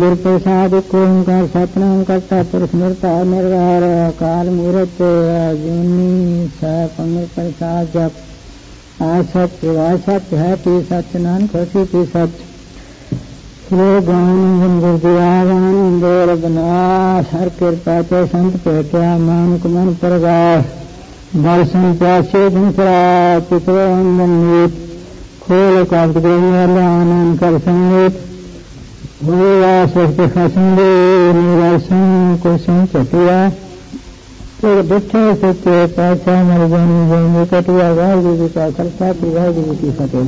ਗੁਰ ਪ੍ਰਸਾਦ ਓੰਕਾਰ ਸਤਿਨਾਮ ਕਰਤਾ ਪੁਰਖ ਨਿਰਭਉ ਨਿਰਵੈਰ ਅਕਾਲ ਮੂਰਤ ਅਜੂਨੀ ਸੈਭੰ ਪ੍ਰਸਾਦ ਜਪ ਆ ਸਤਿ ਵਾਹਿ ਸਤਿ ਹੈ ਪੀ ਸਤਿ ਨਾਨਕ ਹੋਸੀ ਪੀ ਸਤਿ ਸ੍ਰੀ ਗਾਨ ਗੁਰਦਿਆਵਾਨ ਦੇਰ ਬਨਾਸ ਹਰ ਕਿਰਪਾ ਤੇ ਸੰਤ ਭੇਟਿਆ ਮਾਨਕ ਮਨ ਪ੍ਰਗਾਸ ਦਰਸ਼ਨ ਪਿਆਸੇ ਦਿਨਸਰਾ ਚਿਤਵ ਅੰਦਨ ਨੀਤ ਖੋਲ ਕਾਬਦ ਦੇ ਆਨੰਦ ਕਰ ਸੰਗੀਤ ਹੋਇਆ ਸਤ ਖਸਮ ਦੇ ਨਿਰਸਨ ਕੋ ਸੰਚਿਆ ਤੇ ਬਿਠੇ ਸੱਚੇ ਪਾਤਸ਼ਾਹ ਮਰ ਜਾਣੀ ਜਨ ਕਟਿਆ ਵਾਹਿਗੁਰੂ ਜੀ ਕਾ ਖਾਲਸਾ ਵਾਹਿਗੁਰੂ ਜੀ ਕੀ ਫਤਿਹ।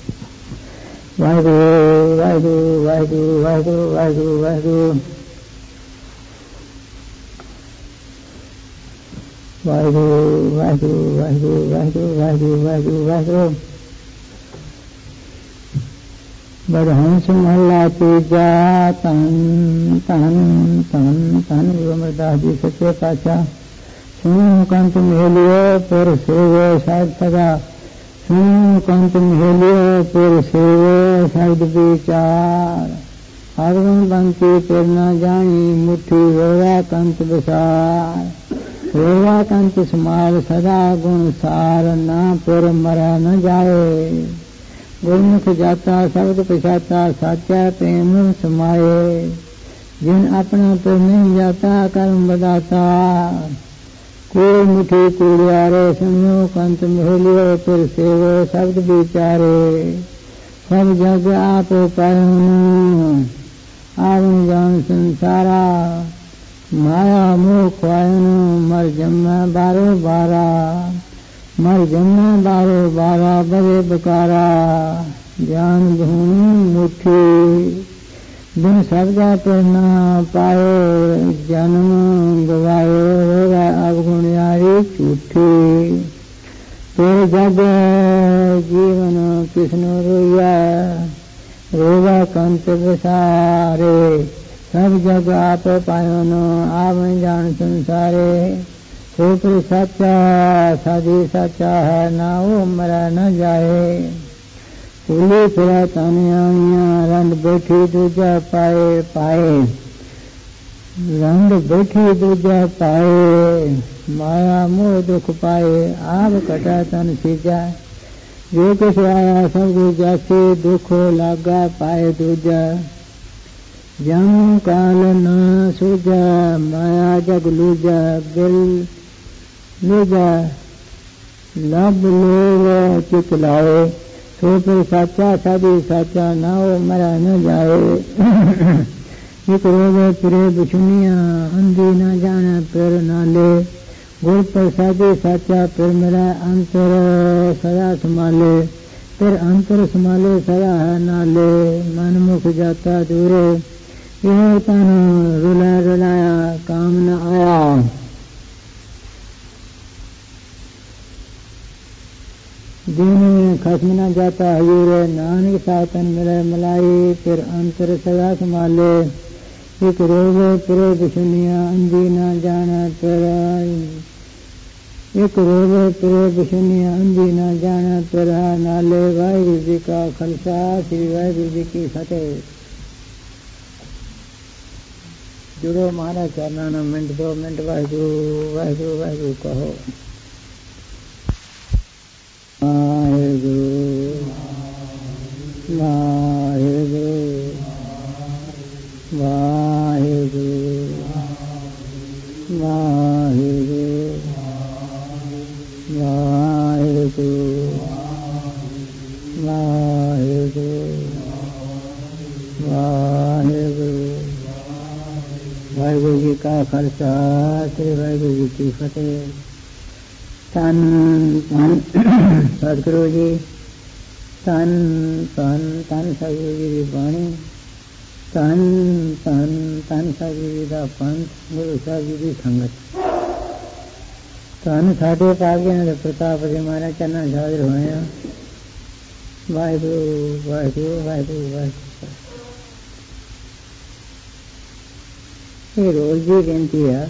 ਵਾਹਿਗੁਰੂ ਵਾਹਿਗੁਰੂ ਵਾਹਿਗੁਰੂ ਵਾਹਿਗੁਰੂ ਵਾਹਿਗੁਰੂ ਵਾਹਿਗੁਰੂ ਵਾਹਿਗੁਰੂ ਵਾਹਿਗੁਰੂ ਵਾਹਿਗੁਰੂ ਵਾਹਿਗੁਰੂ ਵਾਹਿਗੁਰੂ ਵਾਹਿਗੁਰੂ ਵਾਹਿਗੁਰੂ ਬੜਹੰਸ ਮਹਲਾ ਤੀਜਾ ਧੰਨ ਧੰਨ ਧੰਨ ਧੰਨ ਗੁਰੂ ਅਮਰਦਾਸ ਜੀ ਸੱਚੇ ਪਾਤਸ਼ਾਹ। ਸੁਣੋ ਕੰਤ ਮਹਿਲਿਓ ਪੁਰ ਸੇਵੋ ਸਾਧ ਸਦਾ ਸੁਣੋ ਕੰਤ ਮਹਿਲਿਓ ਪੁਰ ਸੇਵੋ ਸ਼ਬਦ ਵਿਚਾਰ ਹਰ ਗੁਣ ਬੰਤੀ ਫਿਰ ਨਾ ਜਾਣੀ ਮੁਠੀ ਹੋਇਆ ਕੰਤ ਵਿਸਾਰ ਹੋਇਆ ਕੰਤ ਸਮਾਲ ਸਦਾ ਗੁਣ ਸਾਰ ਨਾ ਪੁਰ ਮਰੈ ਨ ਜਾਏ ਗੁਰਮੁਖ ਜਾਤਾ ਸ਼ਬਦ ਪਛਾਤਾ ਸਾਚਾ ਪ੍ਰੇਮ ਸਮਾਏ ਜਿਨ ਆਪਣਾ ਪੁਰ ਨਹੀਂ ਜਾਤਾ ਕਰਮ ਬਦਾਤਾ ਕੋਈ ਮੁਠੀ ਕੁੜਿਆਰੇ ਸੁਣਿਓ ਕੰਤ ਮਹਿਲਿਓ ਪੁਰ ਸੇਵੋ ਸ਼ਬਦ ਵਿਚਾਰੇ ਸਭ ਜਗ ਆਪ ਪਾਇਨ ਆਵਨ ਜਾਨ ਸੰਸਾਰਾ ਮਾਇਆ ਮੋਹ ਖਵਾਇਨ ਮਰ ਜੰਮੈ ਬਾਰੋ ਬਾਰਾ ਮਰ ਜੰਮੈ ਬਾਰੋ ਬਾਰਾ ਬਰੇ ਬਕਾਰਾ ਗਿਆਨ ਧੂਣੀ ਮੁਠੀ ਬਿਨ ਸਬਦਾ ਪਰ ਨਾ ਪਾਇਓ ਜਨਮ ਗਵਾਇਓ ਹੋਗਾ ਅਵਗੁਣਿਆਰੀ ਝੂਠੀ ਤੇਰੇ ਜਗ ਜੀਵਨ ਕਿਸਨੋ ਰੋਇਆ ਰੋਗਾ ਕੰਤ ਵਿਸਾਰੇ ਸਭ ਜਗ ਆਪ ਪਾਇਓ ਨ ਆਵਨ ਜਾਣ ਸੰਸਾਰੇ ਸੋਪਰ ਸੱਚਾ ਸਾਜੀ ਸੱਚਾ ਹੈ ਨਾ ਉਹ ਮਰੈ ਨ ਜਾਏ ਫੁੱਲੇ ਫਿਰਾ ਤਾਨੀਆਂ ਰੰਗ ਬੈਠੀ ਦੂਜਾ ਪਾਏ ਪਾਏ ਰੰਗ ਬੈਠੀ ਦੂਜਾ ਪਾਏ ਮਾਇਆ ਮੋਹ ਦੁਖ ਪਾਏ ਆਪ ਕਟਾ ਤਨ ਸੀਜਾ ਜੋ ਕੁਛ ਆਇਆ ਸਭ ਜਾਸੇ ਦੁਖ ਲਾਗਾ ਪਾਏ ਦੂਜਾ ਜਮ ਕਾਲ ਨ ਸੂਝਾ ਮਾਇਆ ਜਗ ਲੂਜਾ ਬਿਲ ਲੂਜਾ ਲਬ ਲੋਗ ਚਿਤ ਲਾਏ ਸੋ ਪਰ ਸਾਚਾ ਸਾਧੀ ਸਾਚਾ ਨਾ ਉਹ ਮਰਾ ਨ ਜਾਏ ਇੱਕ ਰੋਵੇ ਫਿਰੇ ਬਿਛੁਨੀਆਂ ਅੰਧੀ ਨਾ ਜਾਣੇ ਫਿਰ ਨਾਲੇ ਗੁਰ ਪ੍ਰਸਾਦੇ ਸਾਚਾ ਫਿਰ ਮੇਰਾ ਅੰਤਰ ਸਦਾ ਸੰਭਾਲੇ ਫਿਰ ਅੰਤਰ ਸੰਭਾਲੇ ਸਦਾ ਹੈ ਨਾਲੇ ਮਨ ਮੁਖ ਜਾਤਾ ਦੂਰੇ ਇਹ ਤਨ ਰੁਲਾ ਰੁਲਾਇਆ ਕਾਮ ਨ ਆਇਆ ਜਿਨ ਖਸਮ ਨ ਜਾਤਾ ਹਜੂਰੇ ਨਾਨਕ ਸਾਤਨ ਮਿਲੇ ਮਲਾਈ ਫਿਰ ਅੰਤਰ ਸਦਾ ਸੰਭਾਲੇ ਇੱਕ ਰੋਵੇ ਫਿਰੇ ਬਿਛੁਨੀਆਂ ਅੰਧੀ ਨਾ ਜਾਣਾ ਫਿਰ ਇੱਕ ਰੋਵੇ ਫਿਰੇ ਬਿਛੁਨੀਆਂ ਅੰਧੀ ਨਾ ਜਾਣਾ ਫਿਰ ਨਾਲੇ ਵਾਹਿਗੁਰੂ ਜੀ ਕਾ ਖਾਲਸਾ ਸ੍ਰੀ ਵਾਹਿਗੁਰੂ ਜੀ ਕੀ ਫਤਿਹ। ਜੁੜੋ ਮਹਾਰਾਜ ਚਰਨਾਂ ਨਾਲ ਮਿੰਟ 2 ਮਿੰਟ ਵਾਹਿਗੁਰੂ ਵਾਹਿਗੁਰੂ ਵਾਹਿਗੁਰੂ ਕਹੋ। ਵਾਹਿਗੁਰੂ ਵਾਹਿਗੁਰੂ ਵਾਹਿਗੁਰੂ ਵਾਹਿਗੁਰੂ ਵਾਹਿਗੁਰੂ ਵਾਹਿਗੁਰੂ ਵਾਹਿਗੁਰੂ ਵਾਹਿਗੁਰੂ ਜੀ ਕਾ ਖਾਲਸਾ ਸ੍ਰੀ ਵਾਹਿਗੁਰੂ ਜੀ ਕੀ ਫਤਿਹ। ਧੰਨ ਧੰਨ ਸਤਿਗੁਰੂ ਜੀ ਧੰਨ ਧੰਨ ਧੰਨ ਸਤਿਗੁਰੂ ਜੀ ਦੀ ਬਾਣੀ ਧੰਨ ਧੰਨ ਧੰਨ ਸਤਿਗੁਰੂ ਜੀ ਦਾ ਪੰਥ ਗੁਰੂ ਸਾਹਿਬ ਜੀ ਦੀ ਸੰਗਤ ਧੰਨ ਸਾਡੇ ਭਾਗਿਆਂ ਦੇ ਪ੍ਰਤਾਪ ਦੇ ਮਹਾਰਾਜ ਚਰਨਾਂ ਵਿੱਚ ਹਾਜ਼ਰ ਹੋਏ ਹਾਂ। ਵਾਹਿਗੁਰੂ ਵਾਹਿਗੁਰੂ ਵਾਹਿਗੁਰੂ ਵਾਹਿਗੁਰੂ। ਇਹ ਰੋਜ਼ ਦੀ ਬੇਨਤੀ ਹੈ।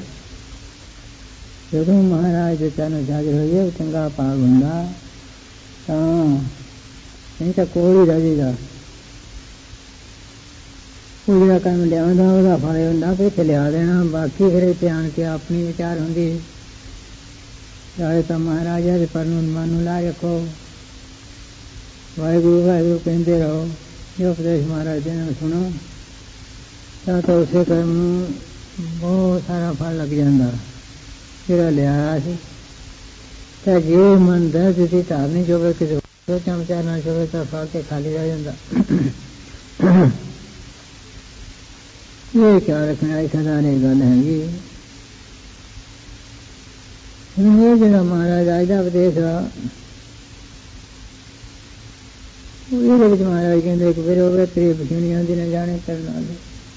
ਜਦੋਂ ਮਹਾਰਾਜ ਦੇ ਚਰਨਾਂ ਵਿੱਚ ਹਾਜ਼ਰ ਹੋਈਏ ਚੰਗਾ ਭਾਗ ਹੁੰਦਾ ਤਾਂ ਨਹੀਂ ਤਾਂ ਕੋਲ ਹੀ ਰਹਿ ਜਾਏਗਾ। ਉਹ ਜਿਹੜਾ ਕੰਮ ਲਿਆਉਂਦਾ ਉਹਦਾ ਫਲ ਹੁੰਦਾ ਪਿੱਛੇ ਲਿਆ ਦੇਣਾ, ਬਾਕੀ ਫਿਰ ਧਿਆਨ ਕੇ ਆਪਣੀ ਵਿਚਾਰ ਹੁੰਦੀ। ਚਾਹੇ ਤਾਂ ਮਹਾਰਾਜਾ ਦੇ ਪਰ ਨੂੰ ਮਨ ਨੂੰ ਲਾ ਰੱਖੋ, ਵਾਹਿਗੁਰੂ ਵਾਹਿਗੁਰੂ ਕਹਿੰਦੇ ਰਹੋ, ਜੋ ਉਪਦੇਸ਼ ਮਹਾਰਾਜ ਦੇ ਨਾਲ ਸੁਣੋ ਤਾਂ ਉਸੇ ਕਰਮ ਨੂੰ ਬਹੁਤ ਸਾਰਾ ਫਲ ਲੱਗ ਜਾਂਦਾ ਜਿਹੜਾ ਲਿਆਇਆ ਸੀ। ਤਾਂ ਜੇ ਮਨ ਦਰਦ ਦੀ ਧਾਰਨੀ ਹੋਵੇ, ਕਿਸੇ ਸੋਚਾਂ ਵਿਚਾਰਨਾ ਹੋਵੇ ਤਾਂ ਫਲ ਕੇ ਖਾਲੀ ਰਹਿ ਜਾਂਦਾ। ਇਹ ਖਿਆਲ ਰੱਖਣਾ ਸਦਾ ਦੀ ਗੱਲ ਹੈਗੀ। ਇਹ ਜਿਹੜਾ ਮਹਾਰਾਜ ਅੱਜ ਦਾ ਉਪਦੇਸ਼ ਆ, ਇਹਦੇ ਵਿੱਚ ਮਹਾਰਾਜ ਕਹਿੰਦੇ ਇੱਕ ਫਿਰ ਹੋਵੇ ਤੇਰੀ ਬਖਸ਼ਣੀ ਆਉਂਦੀ ਨਾ ਜਾਣੇ ਕਰਨ ਵਾਲੇ।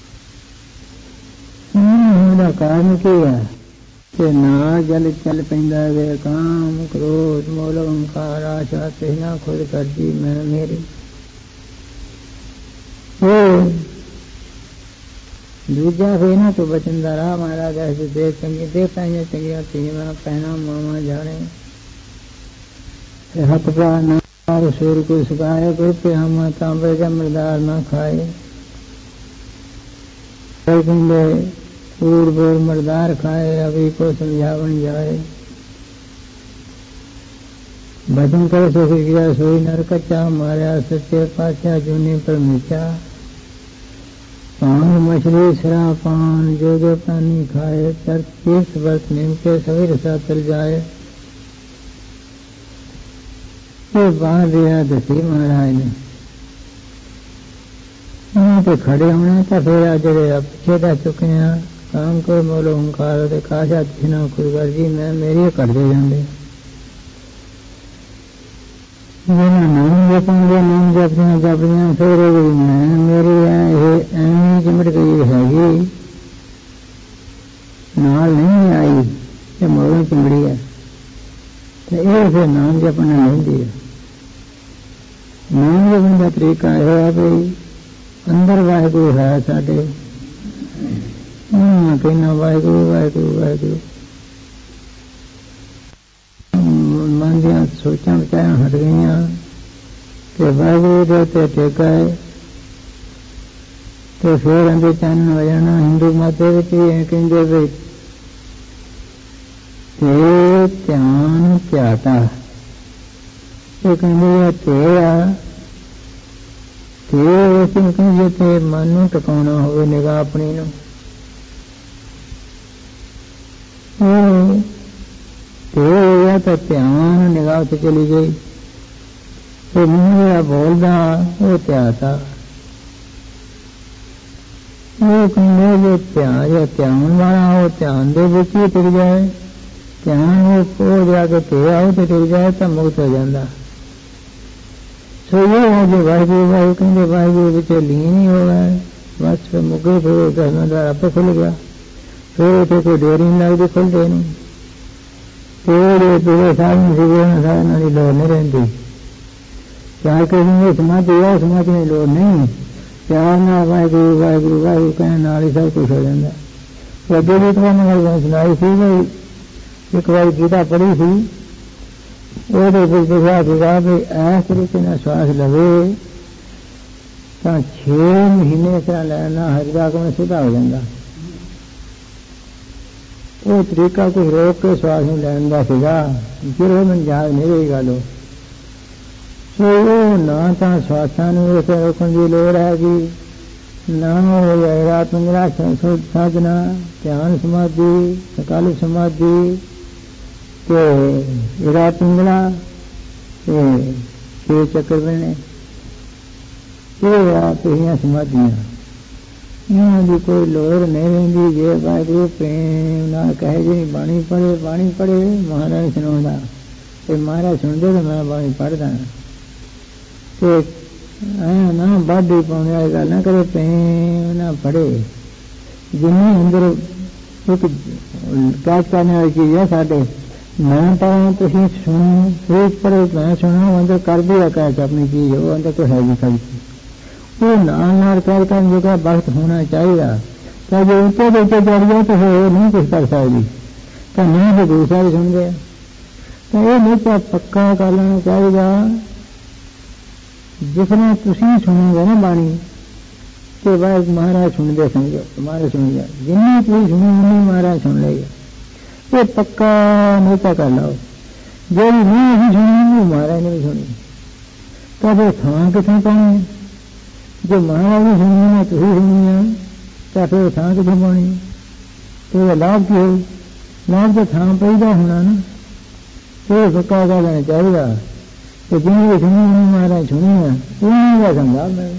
ਉਹਦਾ ਕਾਰਨ ਕੀ ਹੈ ਕਿ ਨਾਲ ਜਲ ਚੱਲ ਪੈਂਦਾ ਵੇ ਕਾਮ ਕ੍ਰੋਧ ਮੋਹ ਅਹੰਕਾਰ ਆਸ਼ਾ ਤ੍ਰਿਸ਼ਨਾ ਖੁਦ ਕਰਦੀ ਮੈਂ ਮੇਰੀ। ਉਹ ਦੂਜਾ ਫੇ ਨਾ ਤੋਂ ਬਚਨ ਦਾ ਰਾਹ ਮਹਾਰਾਜ ਐਸੇ ਦੇ ਚੰਗੀ ਦੇ ਪਾਈਆਂ ਚੰਗੀਆਂ ਤੀਵਾਂ ਪਹਿਣਾ ਮਾਮਾ ਜਾਣੇ ਹੱਥ ਪਾ ਨਾ सूर को सुखाए कोई पे हम तांबे का मरदार न खाए। पूर बोर मरदार खाए अभी को समझावन जाए। भजन कर सुख गया सोई नर कच्चा मारा सच्चे पाचा जूनी पर मिचा। पान मछली सरा पान जो जो पानी खाए तर 30 वर्ष नीम के सवेर सा चल जाए। बाहर दिया दसी महाराज ने तो खड़े होने तो फिर जड़े पिछे रह चुके हैं काम को मोलो ओंकार काशा दिखना खुदगर जी मैं मेरी करते जाते नाम जपेंगे नाम जपदियां जपदियां फिर मैं मेरी एवं चिमट गई हैगी नाल नहीं आई ये मोलों चिमड़ी है तो ये फिर नाम जपना लेंदी है। नाम जपने का तरीका है भाई अंदर वाहिगुरु है साडे कहना वाहिगुरु वाहिगुरु वाहिगुरु मन दियां सोचां विचारां हट गईयां कि वाहिगुरु दे ते टेका है तो फिर अंदर चानन हो जाना। हिंदू मत भी कहते भाई ते ध्यान ध्याता ਇਹ ਕਹਿੰਦੇ ਤੇ ਅਸੀਂ ਕਹਿੰਦੇ ਤੇ ਮਨ ਨੂੰ ਟਿਕਾਉਣਾ ਹੋਵੇ ਨਿਗਾਹ ਆਪਣੀ ਨੂੰ ਤੇ ਤਾਂ ਧਿਆਨ ਨਿਗਾਹ ਤੇ ਚਲੀ ਗਈ ਤੇ ਮੂੰਹ ਜਿਹੜਾ ਬੋਲਦਾ ਉਹ ਧਿਆਤਾ। ਉਹ ਕਹਿੰਦੇ ਜੇ ਧਿਆਨ ਵਾਲਾ ਉਹ ਧਿਆਨ ਦੇ ਵਿੱਚ ਹੀ ਟਿਕ ਜਾਏ ਧਿਆਨ ਉਹ ਜਾ ਕੇ ਤੇ ਆਓ ਤੇ ਟਿਕ ਜਾਏ ਤਾਂ ਮੁਕਤ ਹੋ ਜਾਂਦਾ। ਸੋ ਇਹ ਹੈ ਜੋ ਵਾਹਿਗੁਰੂ ਵਾਹਿਗੁਰੂ ਕਹਿੰਦੇ ਵਾਹਿਗੁਰੂ ਵਿੱਚ ਲੀਨ ਹੀ ਹੋ ਗਏ ਬਸ ਫਿਰ ਮੁੱਗੇ ਫਿਰ ਦਰਨਾਂ ਦਾ ਆਪੇ ਖੁੱਲ ਗਿਆ। ਫਿਰ ਉੱਥੇ ਕੋਈ ਡੇਰੀ ਨਹੀਂ ਲੱਗਦੀ ਖੁੱਲਦੇ ਨੂੰ ਤੇ ਪੂਰੇ ਸਾਧਨ ਸੀਗੇ ਸਾਧਨਾਂ ਦੀ ਲੋੜ ਨਹੀਂ ਰਹਿੰਦੀ। ਚਾਹੇ ਕਹਿੰਦੇ ਸਮਾਧੀ ਆ ਸਮਾਧੀ ਦੀ ਲੋੜ ਨਹੀਂ ਪਿਆਰ ਨਾਲ ਵਾਹਿਗੁਰੂ ਵਾਹਿਗੁਰੂ ਵਾਹਿਗੁਰੂ ਕਹਿਣ ਨਾਲ ਹੀ ਸਭ ਕੁਛ ਹੋ ਜਾਂਦਾ। ਅੱਗੇ ਵੀ ਤੁਹਾਨੂੰ ਗੱਲ ਸੁਣਾਈ ਸੀ ਵੀ ਇੱਕ ਵਾਰੀ ਗੀਤਾ ਪੜ੍ਹੀ ਸੀ ਉਹਦੇ ਵਿੱਚ ਲਿਖਿਆ ਸੀਗਾ ਵੀ ਇਸ ਤਰੀਕੇ ਨਾਲ ਸਵਾਸ ਲਵੇ ਤਾਂ 6 ਮਹੀਨੇ ਇਸ ਤਰ੍ਹਾਂ ਲੈਣਾ ਹਰਿਦਾ ਕੋਲ ਸਿੱਧਾ ਹੋ ਜਾਂਦਾ। ਉਹ ਤਰੀਕਾ ਕੋਈ ਰੋਕ ਕੇ ਸਵਾਸ ਨੂੰ ਲੈਣ ਦਾ ਸੀਗਾ ਜਿਹੜਾ ਮੈਨੂੰ ਯਾਦ ਨਹੀਂ ਰਹੀ ਗੱਲ। ਸੋ ਉਹ ਨਾ ਤਾਂ ਸਵਾਸਾਂ ਨੂੰ ਉਸ ਰੋਕਣ ਦੀ ਲੋੜ ਹੈਗੀ ਨਾ ਉਹ ਰਾਤ ਮੇਰਾ ਸਾਧਨਾ ਧਿਆਨ ਸਮਾਧੀ ਸਕਾਲੀ ਸਮਾਧੀ ਤੇ ਇਹਦਾ ਪਿੰਗਲਾ ਤੇ 6 ਚੱਕਰ ਬਣੇ ਇਹ ਆ ਪਿਛਲੀਆਂ ਸਮਾਧੀਆਂ ਇਹਨਾਂ ਦੀ ਕੋਈ ਲੋੜ ਨਹੀਂ ਰਹਿੰਦੀ। ਜੇ ਵਾਹਿਗੁਰੂ ਪ੍ਰੇਮ ਨਾਲ ਕਹੇ ਜੀ ਬਾਣੀ ਪੜ੍ਹੇ ਮਹਾਰਾਜ ਸੁਣਾਉਂਦਾ ਤੇ ਮਹਾਰਾਜ ਸੁਣਦੇ ਤਾਂ ਮੈਂ ਬਾਣੀ ਪੜ੍ਹਦਾ ਤੇ ਐਂ ਨਾ ਬਾਢੀ ਪਾਉਣ ਵਾਲੀ ਗੱਲ ਨਾ ਕਰੇ ਪ੍ਰੇਮ ਨਾ ਪੜ੍ਹੇ। ਜਿੰਨੀ ਅੰਦਰ ਇੱਕ ਕਾਜ ਕਰਨ ਵਾਲੀ ਚੀਜ਼ ਹੈ ਸਾਡੇ ਮੈਂ ਤਾਂ ਤੁਸੀਂ ਸੁਣੋ ਫਿਰ ਪੜ੍ਹੋ ਮੈਂ ਸੁਣਾ ਅੰਦਰ ਕਰਦੀ ਆ ਕਹਿ ਆਪਣੀ ਚੀਜ਼ ਉਹ ਅੰਦਰ ਕੋਈ ਹੈ ਨਹੀਂ ਕਰਦੀ ਉਹ ਨਾਲ ਕਰ ਕਰਨ ਜੋਗਾ ਵਕਤ ਹੋਣਾ ਚਾਹੀਦਾ। ਤਾਂ ਜੇ ਉੱਤੇ ਦੇ ਉੱਤੇ ਚੜ ਗਿਆ ਤਾਂ ਉਹ ਨਹੀਂ ਕੁਛ ਕਰ ਸਕਦੀ ਤਾਂ ਨਹੀਂ ਫਿਰ ਦੂਸਰਾ ਵੀ ਸੁਣਦੇ ਤਾਂ ਇਹ ਨਹੀਂ ਤਾਂ ਪੱਕਾ ਕਰ ਲੈਣਾ ਚਾਹੀਦਾ। ਜਿਸ ਤਰ੍ਹਾਂ ਤੁਸੀਂ ਸੁਣੋਗੇ ਨਾ ਬਾਣੀ तो भाई महाराज सुन दे, समझो तुम्हारे सुन गया, जिन्नी चीज सुनी उन्नी महाराज सुन लेगा, ये पक्का नेता कर लो। जो नहीं भी सुनी वो महाराज ने भी सुनी, तो फिर थां कितने पानी, जो महाराज ने सुनी ना तुम सुनी है, तो फिर थां कितने पानी, तो ये लाभ की हो, लाभ तो थां पैदा होना ना, तो पक्का कर लेना चाहिए कि जिन्हें सुनी उन्हें महाराज सुनी है, उन्हीं का संभाल में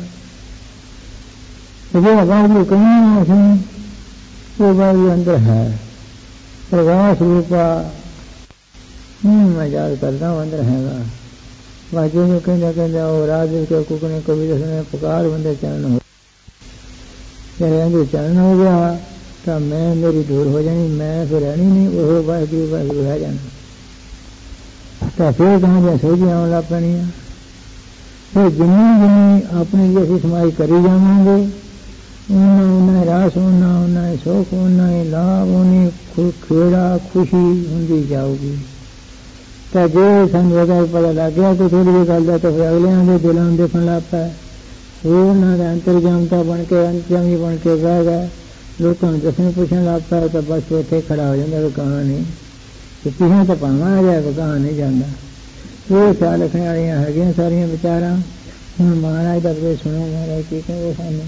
जो बात जो कहीं ना सुनी वो बात जो अंदर है प्रकाश रूपा। मैं याद करता हूँ अंदर हैगा बाजू में कहना कहना वो राज के कुकने कभी सुने पुकार बंदे चरण हो, मेरे अंदर चरण हो गया तो मैं मेरी दूर हो जानी, मैं फिर रहनी नहीं, वो वाहिगुरु वाहिगुरु रह जाना। तो फिर कहाँ जाए सोची आने लग पैनी, फिर जिन्नी जिन्नी अपनी जैसी समाई करी जावांगे उन्ना रास होना, उन्ना सुख होना, लाभ होने, खेड़ा खुशी होंदी जाऊगी। तो जो संगता पता लग गया तो थोड़ी जी गल तो फिर अगलियां के दिलों देखने लग पाए, वो उन्होंने अंतरजामता बन के अंतरजामी बन के बह गए, लोगों ने दसने पूछने लग पाए तो बस उत्थे खड़ा हो जाता कहाँ नहीं, पीछे तो भावा आ जाए कहाँ नहीं जाता। वो ख्याल रखने वाली है सारिया विचारा। हूँ महाराज का फिर सुनो महाराज की कहेंगे सामने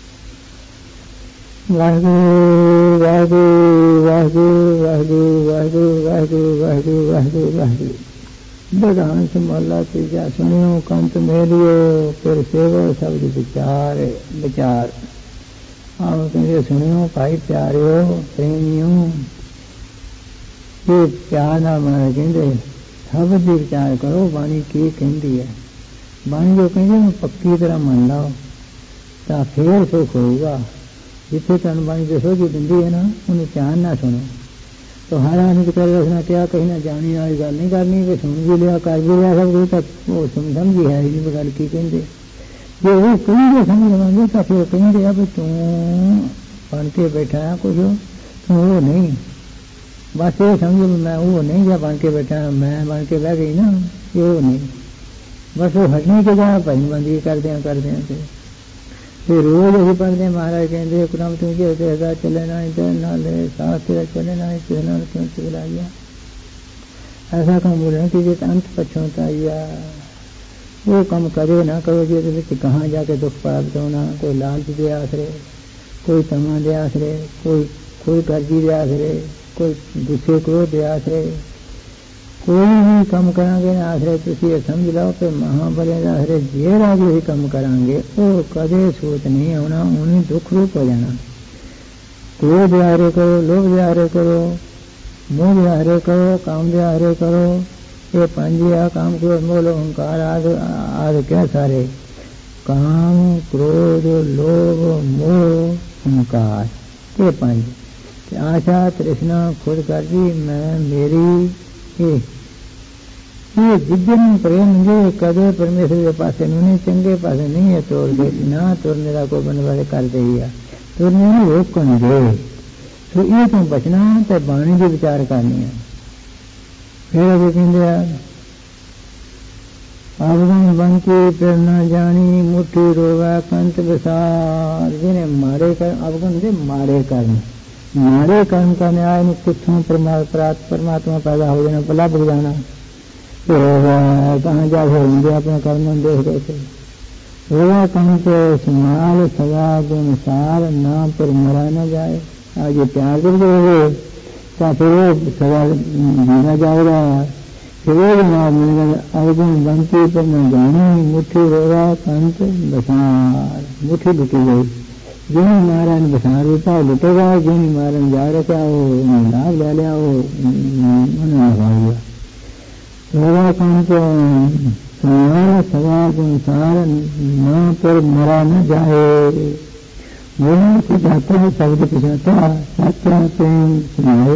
वाहिगुरु वाहिगुरु वाहिगुरु वाहिगुरु वाहिगुरु वाहिगुरु वाहिगुरु वाहिगुरु बधान संभाला तीजा सुनियो कंत मेलियो फिर सेवो शब्द विचार विचार। आप कहते सुनियो भाई प्यारियो प्रेमियो, ये प्यार ना मारे कहते शब्द विचार करो बाणी की कहती है, बाणी जो कहते पक्की तरह मन लो तो फिर सुख होगा। जिथे तन बाणी दसो की दिंदी है ना उन्हें ध्यान ना सुनो तो हर आदमी कर रखना क्या कहीं ना जानी वाली गल नहीं करनी, कि सुन भी लिया कर भी लिया सब कुछ तो समझी है नहीं गल की कहते। जो वो कहेंगे समझ लवेंगे तो फिर कहेंगे अब तू बन के बैठा है कुछ तू वो नहीं, बस ये समझो मैं वो नहीं जा बन के बैठा मैं बन के बह गई ना, ये वो नहीं, बस वो हटने के जगह भजनबंदी करते हैं। फिर रोज अभी पढ़ते महाराज कहते क्रम तुझे कहता चले ना इधर ना ले साथ तेरा चले ना इतना क्यों चला गया, ऐसा काम बोले कि जिस अंत पछताइया वो कम करे ना करो जो कहाँ जाके दुख प्राप्त होना, कोई लालच दे आसरे, कोई तमा दे आसरे, कोई कर्जी दे आसरे, कोई गुस्से क्रोध दे आसरे, कोई भी कम करांगे ना आसरे तुझे समझ लो कि महाबले आसरे जे राज ही कम करांगे वो कदे सोच नहीं होना, उन्हें दुख रूप हो जाना। क्रोध आरे करो, लोभ आरे करो, मोह आरे करो, काम आरे करो, ये पंजिया काम क्रोध मोह अहंकार आदि क्या सारे काम क्रोध लोभ मोह अहंकार ये पंज आशा तृष्णा खुद कर दी मैं मेरी ये जिद्दन प्रेम जो कदे परमेश्वर के पास उन्हें चंगे पास नहीं है तोड़ दे ना तोड़ने का कोई बने वाले कर दे तोड़ने में रोक कौन दे, तो ये तो बचना तो बाणी की विचार करनी है। फिर अभी कहते अवगुण बन की प्रेरणा जानी मुट्ठी रोगा कंत विसार, जिन्हें मारे कर अवगुण से मारे कर्म का न्याय में कितों परमात्मा पैदा हो जाना भला भुग जाना, फिर कहाँ जाके होंगे अपने कर्म देख देखे रोगा कम तो संभाल सजा के अनुसार ना पर मरा न जाए। आज ये प्यार कर दोगे तो फिर वो सजा जीना जाएगा, फिर वो जनाब मिलेगा अवगुण बनती पर न जानी मुट्ठी रोगा कंत बसार, मुट्ठी लुटी गई जो महाराज बसार रूपा लुटेगा, जो महाराज जा रखा वो लाभ ले लिया वो गया रोगा कंत संभाल सजा के अनुसार न पर मरा न जाए। बोलने से जाता है शब्द पिछाता सत्य प्रेम सुनाए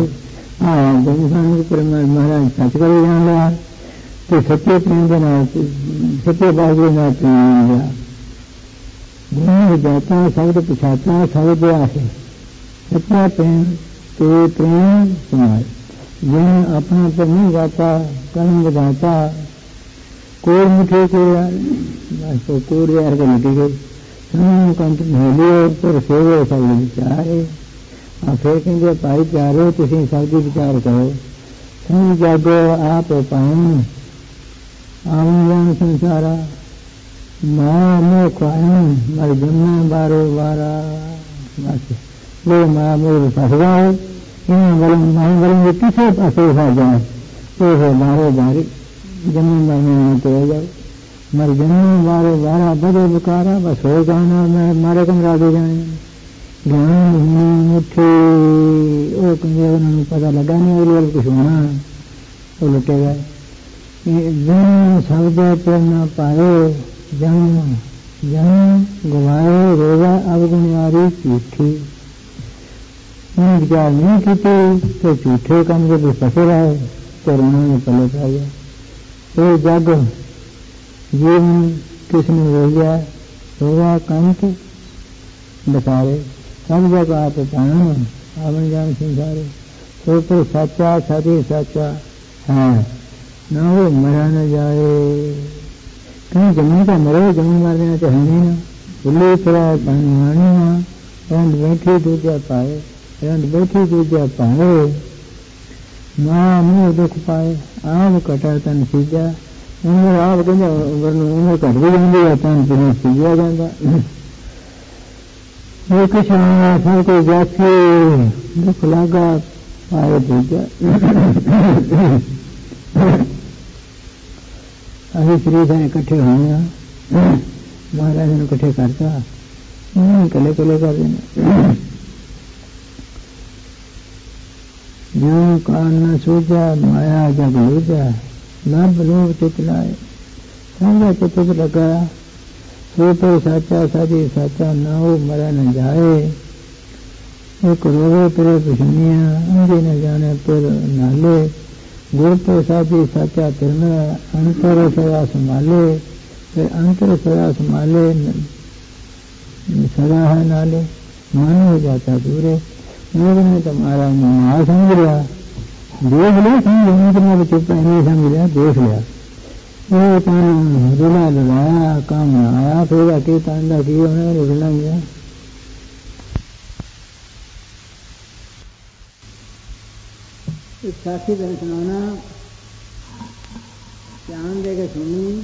महाराज सच कर जान लिया तो सत्य प्रेम बना सत्य बाजू ना प्रेम गया बोलने जाता शब्द पिछाता शब्द आसे सत्य प्रेम तो प्रेम सुनाए। जिन्हें अपना पर नहीं गाता कर्म बताता कोर मुठे को कोर यार के लटी गई सुनो कंत मेलियो पर सेवे सब विचारे। फिर कहते भाई प्यारो तुम सबकी विचार करो। सुन जागो आप पाऊं आवन जान संसारा। माया मोह खाऊं मर जमना बारो बारा। बस लो माया मोह फंस गए इन बलम किसे पासे फंस जाए तो बारो बारी जमीन में तो हो जाओ। मर जमीन बारो बारा बड़े बुकारा। बस हो जाना मैं मारे कमरा दे जाने ज्ञान मुठे वो कहे उन्होंने पता लगा नहीं अगले वाले कुछ होना वो लुटे गए। जन शब्द पर न पाए जन जन गवाए रोगा अवगुणवारी झूठी। विचार नहीं की तो झूठे काम के फंसे रहे तो रोना में पले पा गया। तो जग जीवन किसने हो गया रोगा कंत बसारे। सब जगह आप पाना आवन जान संसारे। तो पर सच्चा सदी सच्चा है ना वो मरा न जाए। कहीं जमीन का मरे जमीन मारने तो है नहीं ना। बुली थोड़ा पानी ना रंड बैठी दूजा पाए रंड बैठी दूजा पाए। माँ मुँह दुख पाए आम कटा तन सीजा। उम्र आप कहते उम्र घट भी जाती तन फिर सीजा जाता। वो कुछ सब कोई जाती दुख लगा पाए दूजा। अभी श्री सारे इकट्ठे होंगे महाराज ने इकट्ठे करता कले कले कर देना। जो कान न सूझा माया जग लूझा लाभ लोभ चितलाए। समझा चित लगा सो पर साचा साधी साचा ना हो मरा न जाए। एक रोवे तेरे पिछनिया अंधे न जाने पर नाले। गुर तो साधी साचा तिरना अंतर सदा संभाले। फिर अंतर सदा संभाले सदा है नाले मन हो जाता दूरे। लोग ने तुम्हारा महा समझ लिया देख लिया समझ तुम्हारे चुप नहीं समझ लिया देख लिया। वो रुला लुलाया काम न आया फिर अके तांडा की उन्हें रुला गया। साथी तरह सुनाना ध्यान देकर सुनी।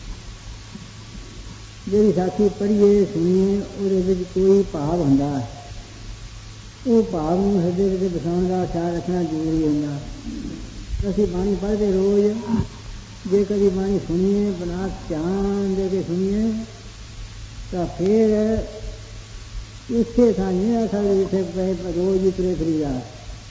जी साथी पढ़िए सुनिए और कोई भाव होंदा वो भाव में हृदय में बसाने का ख्याल रखना जरूरी होंदा। असी बाणी पढ़ते रोज जे कभी बाणी सुनिए बना ध्यान दे के सुनिए तो फिर इससे नहीं आ सकते रोज ही तुरे फिरी जा।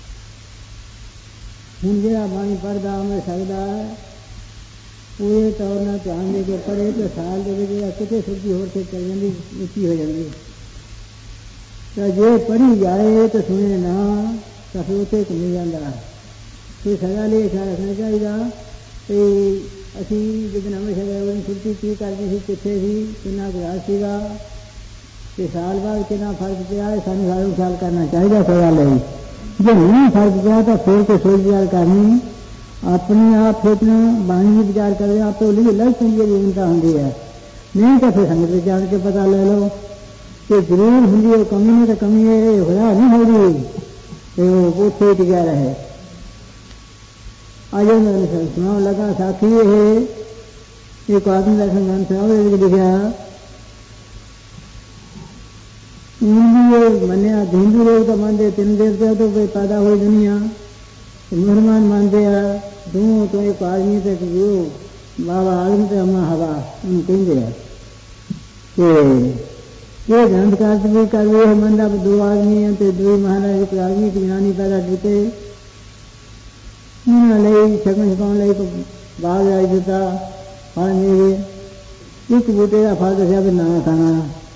हूँ जरा बाणी पढ़ता मैं सकता पूरे तौर न ध्यान दे के पढ़े तो साल के कितने सब्जी होर से चल जाती ऊँची हो जाती। तो जे पढ़ी जाए तो सुने ना तो फिर उसे घूमी जाता। फिर सजा ले ख्याल रखना चाहिए कि असी जितना हमेशा छुट्टी की करती थी कितने थी कितना ग्रास सीगा कि साल बाद कितना फर्क पिया है सानू सारू ख्याल करना चाहिए। सजा ले जो नहीं फर्क पिया तो फिर तो सोच विचार करनी अपने आप सोचना बाणी भी विचार कर आप तो लग समझिए जीवनता होंगी है। नहीं तो फिर संगत विचार के पता ले लो कि जरूर होंगी वो कमी नहीं तो कमी है होया नहीं होगी तो वो ठीक गया रहे। आज मैंने सुना लगा साथी है एक आदमी का संगठन से लिखा मनिया हिंदू लोग तो मानते तीन देवता तो कोई पैदा हुई दुनिया मुसलमान मानते हैं दो तो एक आदमी तक जो बाबा आदमी तो अम्मा हवा उन कहेंगे ये ग्रंथ कार्य भी कर रहे हैं मंदा दो आदमी हैं तो दो महाराज एक आदमी की ज्ञानी पैदा करते सकन छकाने लगे तो बाहर जाए देता फल मेरे एक बूटे का फल दसिया भी नाना खाना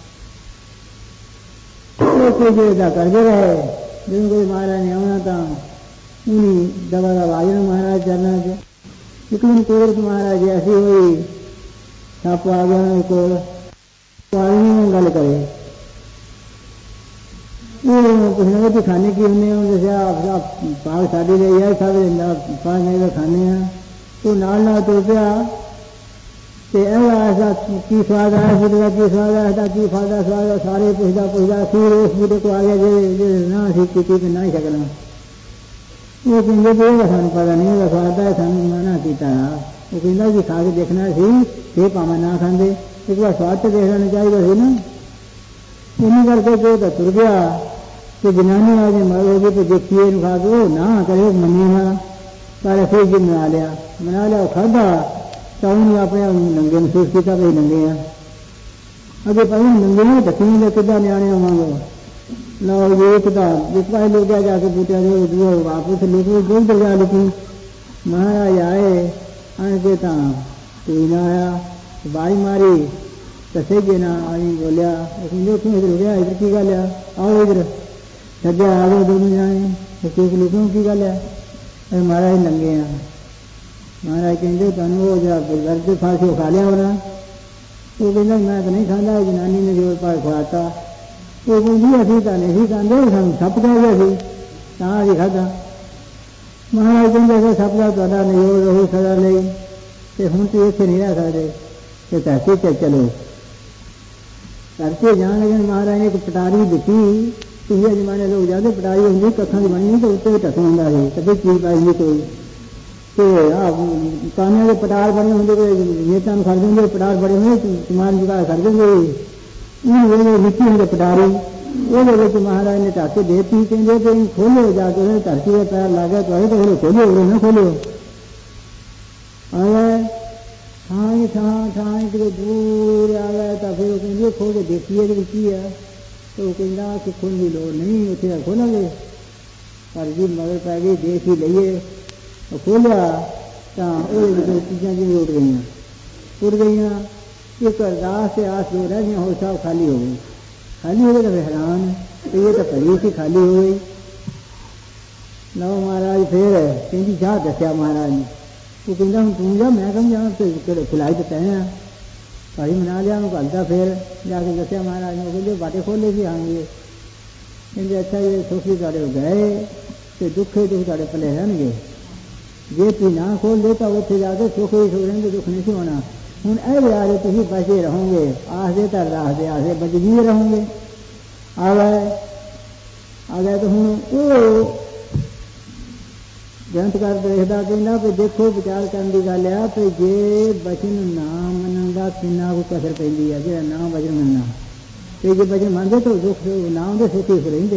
कर दे रहे जिन कोई महाराज ने आना था उन्हीं दबा दबा महाराज चलना थे एक दिन कोर महाराज ऐसी हुई छाप आ गया कोर आदमी में गल करे कुछ न कुछ खाने की उन्हें जैसे भाग शादी ले यार सब पाँच महीने खाने हैं तो नाल ना तो क्या ऐसा की स्वाद आया बूटे का, की स्वाद आया की फायदा स्वाद, सारे पुछदा फिर उस बूटे को आ गया जो ना सीखी थी ना ही सकना। वो कहते भी सानू पता नहीं होगा स्वाद है, सानू मना किया। वो कहता जी खा के देखना सी, फिर भावें ना खाते, एक बार स्वाद तो देख लेना चाहिए सी ना। इन्हीं करके जो तो तुर गया कि जनानी आज मरोगे तो देखिए खा के वो ना करे, मनी ना पर फिर जी मना लिया खाधा तो उन्होंने अपने नंगे महसूस किया भाई नंगे हैं। अगे पता नंगे नहीं ढक्की ने किदा न्याणे आवांगे लो ये किदा जिस पास लोग जाके पूछा जो वापस लेके गोल दर गया, लेकिन महाराज आए आने के कोई ना आया, बाई मारी तो सही ना आई बोलिया क्यों इधर हो गया, इधर की गल है, आओ इधर सज्जा आ गए दोनों जाए क्यों की गल है, अरे महाराज नंगे हैं। महाराज कहते तुम वो जरा फांसी खा लिया होना। वो कहता मैं तो नहीं खाता, जनानी ने जोर पार खुआता। वो कहती अभी तो नहीं खाते, हम सप कह गए थे अभी खाधा। महाराज कहते सप का थोड़ा नहीं हो रहो सजा नहीं तो हूँ तो इतने नहीं रह सकते तो धरती से चलो। धरती जान लगे महाराज ने एक पटारी दिखी, पिछले जमाने लोग जाते पटारी होंगी कखा की बनी तो उत्ते ढक होंगे कभी चीज पाई कोई कानिया के पटार बने होंगे, नेता खरीदेंगे पटार बड़े हुए तुम्हारे जुगाड़ खरीदेंगे मिट्टी होंगे पटारी वो महाराज ने ढाके देती कहेंगे तो इन खोलो जाके धरती का पैर लागे तो खोलो न खोलो आ गए ठाई कि दूर आ गए तो फिर वो कहेंगे खोल के देखिए कि की है, तो वो कहना कि खोल की लोड़ नहीं उसे खोलोगे, पर जी मगर पै गई देख ही लीए खोलिया तो चीज़ा जी उड़ गई। एक अरदास से आस जो रह गई हो सब खाली हो गई, खाली हो गई तो हैरान तो ये तो भरी सी खाली हो गई। लो महाराज फिर कहती जा दसिया महाराज ने, वो कहता हूँ तू जा मैं कम जा तो खिलाई तो तैं भाई मना लिया घलता, फिर जाके दसिया महाराज ने कहते बाटे खोले सी आएंगे, कहते अच्छा ये सुखी तुहाडे गए तो दुखे दुख तुहाडे पले रहणगे, जे तू ना खोल देता उत्थे जाके सुख ही सुख रहेंगे, दुख नहीं सी होना। हूँ ऐ यारे तुम बचे रहोगे, आस दे अरदास दे आसे बच गए रहोगे। आ गए तो हूँ वो ग्रंथकार देखता कहना भी देखो विचार करने की गल है भी जे बचन ना मनन का किन्ना को कसर पैंदी है, जो ना वचन मनना तो जे वचन मनते तो दुख ना आते सुखी रहेंगे।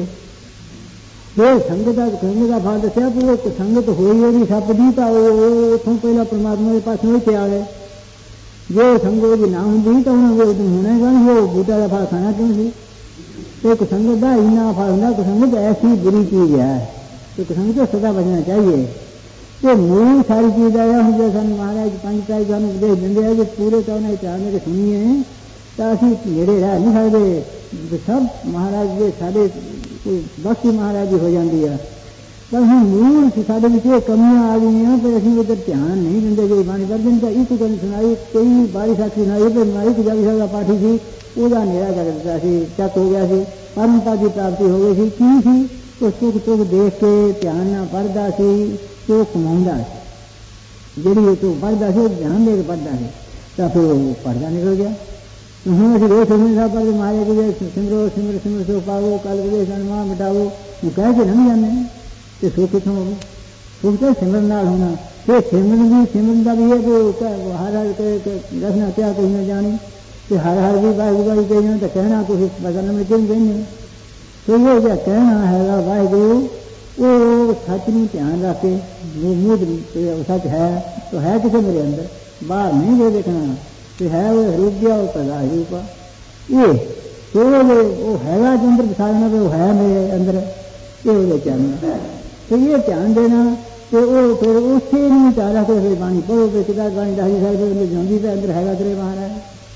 फिर संगत कहने का भाव दसिया भी वो संगत हुई होगी सप दी तो उतों पहला परमात्मा के पास नहीं आ गए, जो संगत की ना होंगी तो उन्होंने होने का वो बूटा का फल खाना क्यों सी। तो कुसंगत का इन्ना फल होंगे, कुसंगत ऐसी बुरी चीज है तो कुसंगत सदा बचना चाहिए। तो मूल सारी चीज आया हूँ जैसा महाराज पंच तारीख का उपदेश देंगे है कि पूरे तो उन्हें चाहने के सुनिए तो असी नेड़े रह नहीं सकते, सब महाराज के साढ़े बख्शी महाराज जी हो जाती है, पर हम मूल साढ़े में कमियां आ गई हैं पर असं उधर ध्यान नहीं देंगे। जो बाणी कर दिन एक गल सुनाई कई बारी साखी सुनाई पर मारी पंजाबी साहब का पाठी थी वह नेड़ा कर दिता चक हो गया सी, परमता की प्राप्ति हो गई थी की थी तो सुख सुख देख के ध्यान ना पढ़ता सी तो कमाऊंदा जी तो पढ़ता से ध्यान दे के पढ़ता है तो फिर वो पढ़ता निकल गया। हूँ अभी रोज सुन साहब पर मारे के सिमरो सिमर सिमर सो पाओ कल के सनमा मिटाओ वो कह के नहीं जाने तो सुख कितों हो सुख तो सिमरन नाल होना। फिर सिमरन का भी है कि हर हर रखना क्या कहीं न जानी कि हर हर भी वाहिगुरू कही तो कहना कुछ बदलने में क्यों कहने तो वो क्या कहना है वाहिगुरू वो सच में ध्यान रख के मुँह सच है तो है किसे मेरे अंदर बाहर नहीं दे देखना तो है वो रूप गया वो पता रूप ये तो वो हैगा जो अंदर बिछाना वो है मेरे अंदर ये वो जानना तो ये ध्यान देना तो वो फिर उससे नहीं चाह तो फिर पानी पढ़ो तो किताब पानी ढाई साल जाऊंगी तो अंदर हैगा तेरे महाराज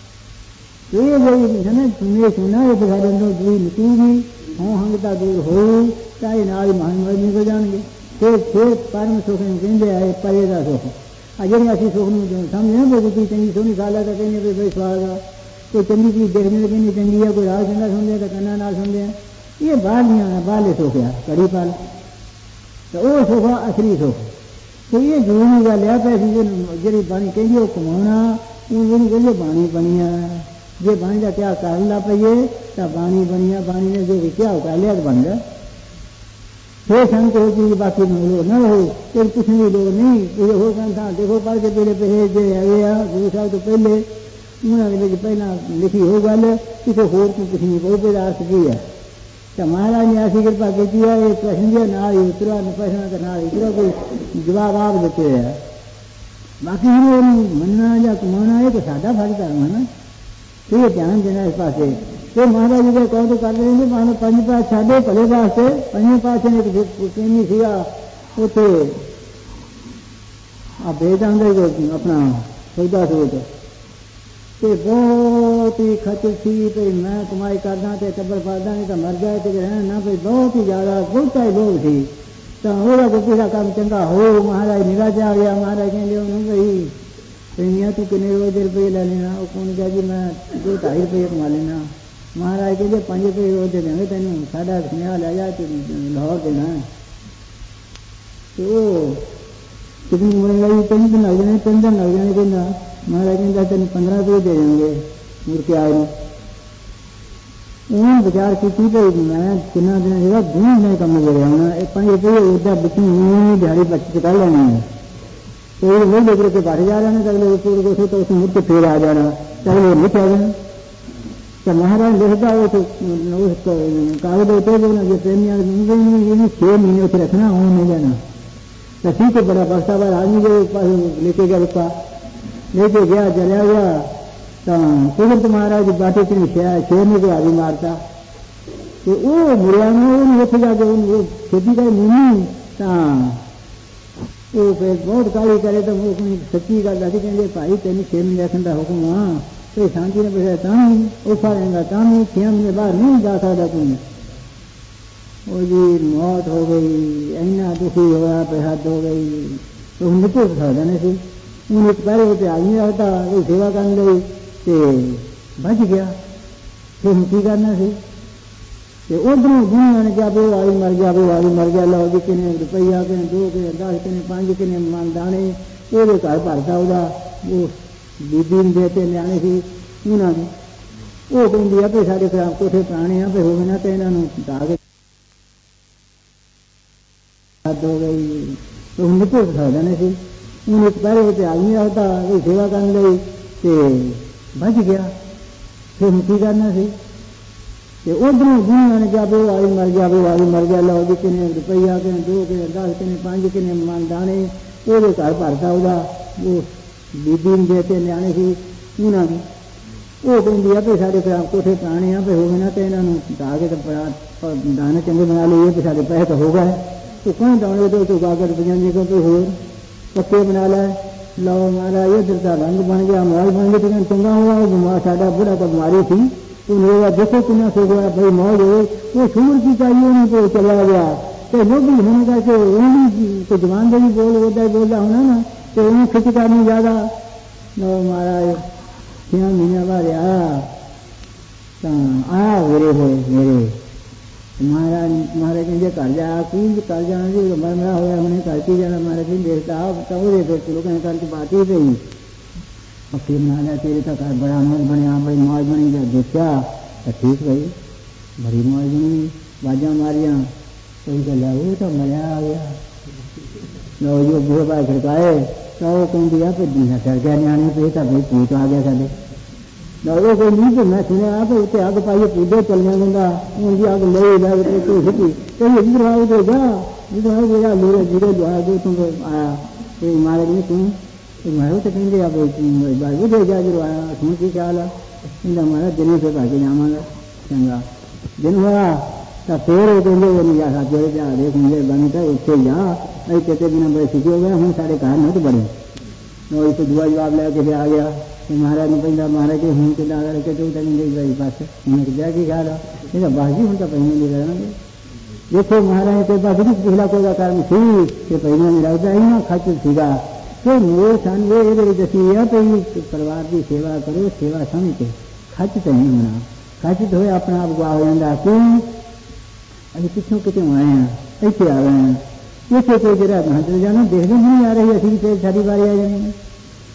तो ये जो है तुमने सुना ये बिहार अंदर दूरी निकलूगी हों हंगता दूर हो चाहे नाल महान निकल जाएंगे फिर परम सुख कहते आए परे का सुख अजय असी सुख न समझे कोई चीज चंगी सोनी खा ला तो कहने भाई स्वाद आ कोई चंगी चीज देखने लगे नहीं चंगी है कोई राग चंगा सुनते तो कन्ना ना सुनते हैं ये बाहरले सुख है कड़ी पाल तो वो सुख है असली सुख तो ये जरूरी गल है पैसी जी बाणी कही वो कमाना ਉਹਨੂੰ ਕਹਿੰਦੇ ਬਾਣੀ ਬਣੀਆ। ਜੇ ਬਾਣੀ ਦਾ ਤਿਆਗ ਕਰਨ ਲੱਗ ਪਈਏ ਤਾਂ ਬਾਣੀ ਬਣੀਆ, ਬਾਣੀ ਨੇ ਜੋ ਵਿਚਾਰ ਕਰ ਲਿਆ ਤਾਂ ਬਣ ਗਿਆ। फिर संत होती बाकी लोग न हो, फिर कुछ नहीं लोग नहीं ये हो था। देखो पढ़ के पहले पहले जो है गुरु साहब तो पहले उन्होंने पहला लिखी हो गल किसी होर को कुछ नहीं बहुत बड़ा अर्थ की है। तो महाराज ने ऐसी कृपा की है, ये प्रश्न दिया ना ही उतरा न प्रश्न का ना उतरा कोई जवाब आप देते हैं। बाकी मनना या कमाना है तो सादा फर्ज करना ना, तो ये ध्यान देना इस पास। तो महाराज जी कौन तो कर रहे हैं मानो पंज पास छाड़े भले वास्ते पंजे पास ने प्रेमी सीगा उसे बेदांगे अपना सौदा सूट तो बहुत ही खचर थी भाई मैं कमाई करना तो टब्बर पालदा नहीं तो मर जाए तो रहना ना भाई बहुत ही ज्यादा बहुत ही लोग थी। तो होगा गोपी का काम चंगा हो। महाराज निगाह से आ गया। महाराज कहते भाई प्रेमिया तू कितने रोज रुपये ले लेना। वो कौन कहा जी मैं 2-2.5 रुपये कमा लेना। महाराज कहते 5 रुपये रोज दे देंगे तेन साढ़ा स्नेहा ले जा तो लाहौर देना है। तो कितनी उम्र लगी 3 दिन लग जाने 3 दिन लग जाने कहना। महाराज कहता तेन 15 रुपये दे देंगे मुड़ के आए। उन्होंने विचार की भाई मैं कितना दिन जगह 2 दिन कम कर रहा हूँ 5 रुपये उदा बच्ची दिहाड़ी बच्चे कर लेनी है। तो ये वो लेकर के बाहर जा रहे हैं अगले ऊपर को तो उसमें मुड़ के फिर आ जाना अगले नहीं आ जाना। तो महाराज लिखता हो तो कागज होते ना जो प्रेमिया 6 महीने से रखना हो नहीं जाना। तो ठीक है बड़ा बस्ता बार आदमी के पास लेके गया रुपा लेके गया चला गया। तो कुदरत महाराज बाटे के शेरने को आदमी मारता तो वो मुड़िया में उठे जाके वो खेती का मुनी वो फिर बहुत गाली करे तो वो सच्ची गल दस कहते भाई तेन 6 महीने रखने का हुक्म हाँ तो शांति ने पूछा तामी औखा रहेगा तामी 6 महीने बाद नहीं जा सकता तुम। वो जी मौत हो गई इना दुखी हुआ बेहद हो गई तो हम निकल सकता नहीं सी उन्हें पहले होते आदमी रहता वो सेवा करने लगी तो बच गया। फिर हम की करना सी उधरों दुनिया ने क्या वो आई मर गया वो आई मर गया लो जी किने रुपया किने 2 किने 10 किने 5 किने मान दाने वो घर भरता होगा वो बीबी ने देते न्याणे सी उन्होंने वो कहती आपे साढ़े कोठे पुराने आपे हो गए ना तो इन्होंने दाग हो गई तो हम निकल सकता नहीं सी उन्हें पहले होते आदमी रहता वो सेवा करने लगी तो बच गया। फिर हम की करना सी उधरों दुनिया ने क्या वो आई मर गया वो आई मर गया लो जी किने रुपया किने 2 किने 10 किने 5 किने मान दाने वो घर भरता होगा वो बीबी ने देते न्याणे सी उन्होंने वो कहती आपे साढ़े कोठे पुराने आपे हो गए ना तो इन्होंने दागे तो दाने चंगे बना लिए तो साढ़े पैसे तो हो गए तो कौन दाने तो कागज बजाने को तो हो पक्के बना ला लो हमारा ये दिलता रंग बन गया मॉल बन गया तो चंगा हुआ साढ़ा बुढ़ा तो बीमारी थी तो देखो कितना सो गया भाई मौज हो वो शुगर की चाहिए नहीं तो चला गया तो लोग भी होने का तो जवान भी बोलता होना ना तो उन्हें खिच करनी ज्यादा लो महाराज 6 महीने बाद आया मेरे हो मेरे महाराज ने घर जा कर जाना जी मरमरा हो उन्हें करती जाना महाराज ने देखता तो वो फिर लोग करके बात ही गई और फिर महाराज तेरे का घर बड़ा मौज बने बड़ी मौज बनी जब देखा तो ठीक भाई बड़ी मौज बनी बाजा मारिया तो वो तो मजा आ गया लो जो बूढ़े पाए खड़काए तो वो कहीं दिया फिर डर गया न्याणे पे तो भाई पूत आ गया साढ़े वो कोई नहीं तो मैं सुने आप उसे आग पाइए पूजे चलने देंगे उनकी आग ले जाए तो हिटी तो इधर आओ तो जा इधर आओ गया मेरे जीरो जो आया तुमको आया तो महाराज ने तुम मैं तो कहेंगे आप वो दे जा जो आया सुन की ख्याल है इनका हमारा दिन से भागे जामागा चंगा दिन हुआ तो फिर वो कहेंगे वो नहीं जा सकते जा देख मुझे बनता उससे जा अरे कहते बिना बड़े सीखे हो गए हम सारे घर नहीं तो बड़े वो इसे दुआ जवाब लेके आ गया महाराज ने पहला महाराज के हूँ के दादा रखे तो गई पास उन्हें जाके खा रहा देखा बाजी उनका पहले नहीं रहेंगे देखो महाराज के पास पिछला कोई कारण थी कि पहले नहीं रहता ही ना खर्च सीखा तो मेरे सन ये दसी तो परिवार की सेवा करो सेवा समझ के खर्च तो नहीं होना खर्च तो अपना आप गुआ हो जाता क्यों अभी पिछों कितने आए हैं ऐसे आ गए हैं इसे कोई जरा महत्व जाना देखने नहीं आ रही असी फिर सारी बारी आ जानी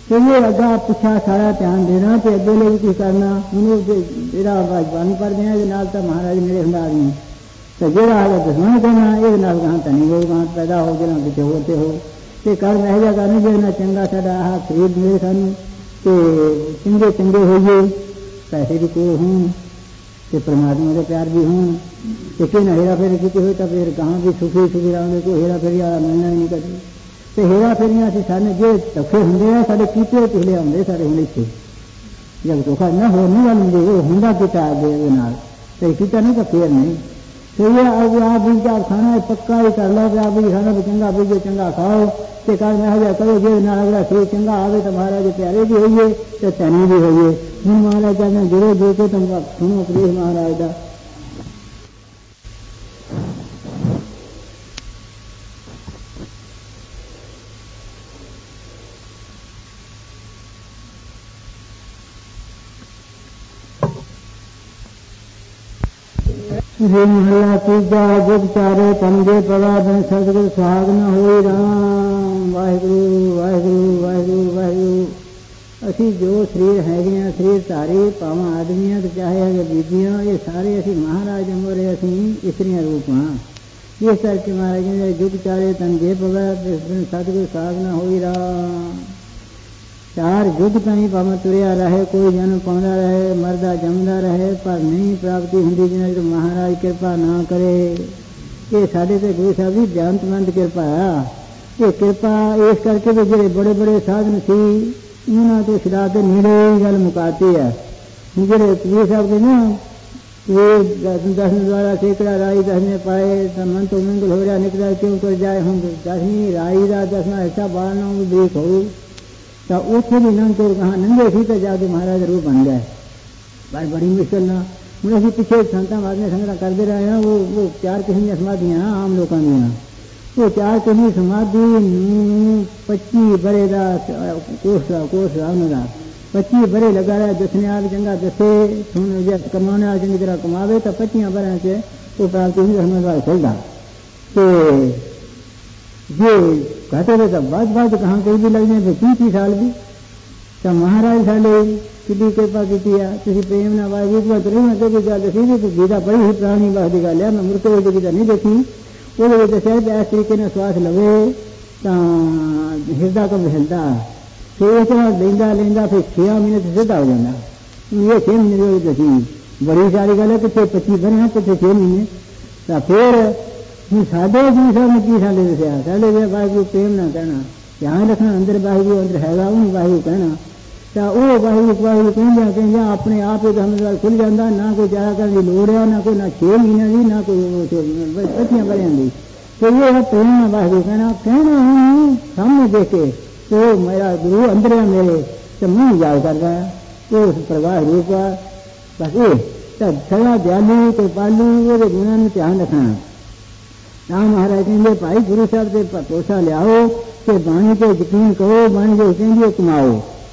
तो ये अगा पिछा सारा ध्यान देना तो अगे लिए कुछ करना हूँ जो बानी पढ़ देना तो महाराज मेरे हंडा आदमी तो जो दुश्मन कहना ये नाल कहाँ तनी हो कहाँ पैदा हो जाना कितने होते हो तो कर मैं जा नहीं देखना चंगा साडा आह खरीद मिले सानू तो चंगे चंगे होइए पैसे भी को हूँ तो परमात्मा के प्यार भी हूँ तो कि हेरा फेरी की हो तो फिर कहाँ भी सुखी सुखी रहेंगे कोई हेरा फेरी वाला मिलना ही नहीं करते तो हेरा फेरिया से सारे जो धोखे होंगे साढ़े कीते पिछले आते सारे होने से जब धोखा न होने वाले वो होंगे किता आगे तो किता नहीं तो फिर नहीं तो ये अब आप भी क्या खाना पक्का ही कर लो आप भी खाना भी चंगा बीजे चंगा खाओ तो कल मैं हजा करो जो ना अगला फिर चंगा आवे तो महाराज प्यारे भी होइए तो धनी भी होइए हूँ महाराज ने गुरु दे के तुम सुनो प्लीज महाराज का श्री महला तीजा जुग चारे पंजे पवा बन सदगुरु सुहाग न होई राम वाहिगुरु वाहिगुरु वाहिगुरु वाहिगुरु असी जो शरीर है शरीर धारी भावें आदमियां तो चाहे है बीबियां ये सारे असी महाराज मोरे असी इसरिया रूप हाँ इस करके महाराज ने जुग चारे पंजे पवा बन सदगुरु सुहाग न होई राम चार युग ताई भावें तुरिया रहे कोई जन्म पाँदा रहे मरदा जमदा रहे पर नहीं प्राप्ति होंगी जिन्हें जो महाराज कृपा ना करे ये साढ़े से गुरु साहब जी बेअंतमंद कृपा है ये कृपा इस करके भी जो बड़े बड़े साधन सी उन्होंने तो छुड़ा के नीड़े गल मुकाती है जो गुरु साहब के ना ये दसवें द्वारा सैकड़ा राई दसवें पाए तो मन तो मंगल हो रहा निकला क्यों कर जाए हम दसवीं राई का 10वां हिस्सा बारना ब्रेक हो तो उसे भी नंग तो कहाँ नंगे थी तो जाके महाराज रूप बन गए भाई बड़ी मुश्किल ना मुझे अभी पीछे संता बाद में संग्रह करते रहे हैं वो 4 किस्म की समाधियाँ हैं आम लोगों की ना वो 4 किस्म की समाधि 25 बड़े का कोस रावना 25 बड़े लगा रहा दसने आप चंगा दसे सुन कमाने वाले चंगी तरह कमावे तो 25 बड़े से वो प्राप्ति हुई हमें वाला चलता तो ये कहते थे तो बात कहाँ कहीं भी लग जाए 30 साल भी तो महाराज साले कितनी कृपा की तुम प्रेम ना वाई तो रही तो गल दसी तो गीता पढ़ी ही पुरानी बात की गल है मैं मुड़के हुई गीता नहीं देखी वो दसिया इस तरीके ने श्वास लवे तो हिरदा कम हिलता फिर इस तरह लेंदा लेंदा फिर 6 महीने से सीधा हो जाता ये 6 महीने दसी बड़ी सारी गल है पिछले 25 बने हैं पिछले 6 महीने तो फिर साढ़े 20 साल में 30 साल दसिया साढ़े वाहिगुरु प्रेम ना कहना ध्यान रखना अंदर वाहिगुरु अंदर हैगा उन्हें वाहिगुरु कहना तो वो वाहिगुरु कहें अपने आप ही हमें खुल जाता ना कोई ज्यादा करने की लोड़ है ना कोई ना 6 महीने की ना कोई 25 बरियां की तो ये है प्रेम वाहिगुरु कहना हूँ सामने देखे तो मेरा गुरु अंदर है मेरे तो मुँह याद कर रहा है तो प्रवाह रूप बस ये सदा दयालु तो पालू वो गुणा में ध्यान रखना राम महाराज ने भाई गुरु साहब से भरोसा लियाओ कि बाणी को यकीन करो बाणी को कहते कमाओ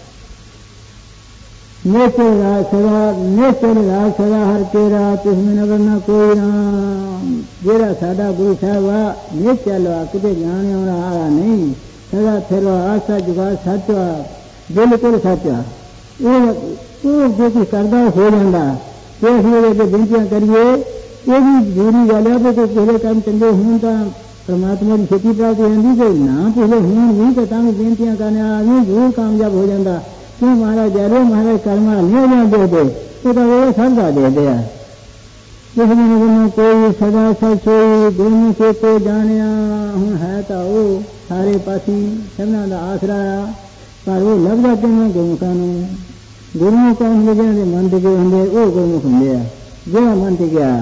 नेचर राज सदा हर केरा तुझमें नगर ना कोई राम जेड़ा साडा गुरु साहब आ नेचल आ किते जाने वाला आया नहीं सदा फिर आशा जुगा सच आ बिल्कुल सच आ वो जो कुछ करदा हो जाता इस बेनतियां करिए ये भी जरूरी गल है कि पहले काम चंगे हों तो परमात्मा की खेती प्राप्त हो जाती कोई ना पहले हों भी तो बेनतियां करने आदमी जरूर कामयाब हो जाता क्यों महाराज जा रहे महाराज कर्मा नहीं हो दे तो वो सबका दे दिया जिसमें कोई सदा सब सोई दोनों से तो जाने हूँ है तो वो सारे पासी सबना का आसरा पर वो लग जाते हैं गुरमुखा गुरमुख होंगे जिन्होंने मन टिके होंगे वो गुरमुख होंगे जो मन टिकया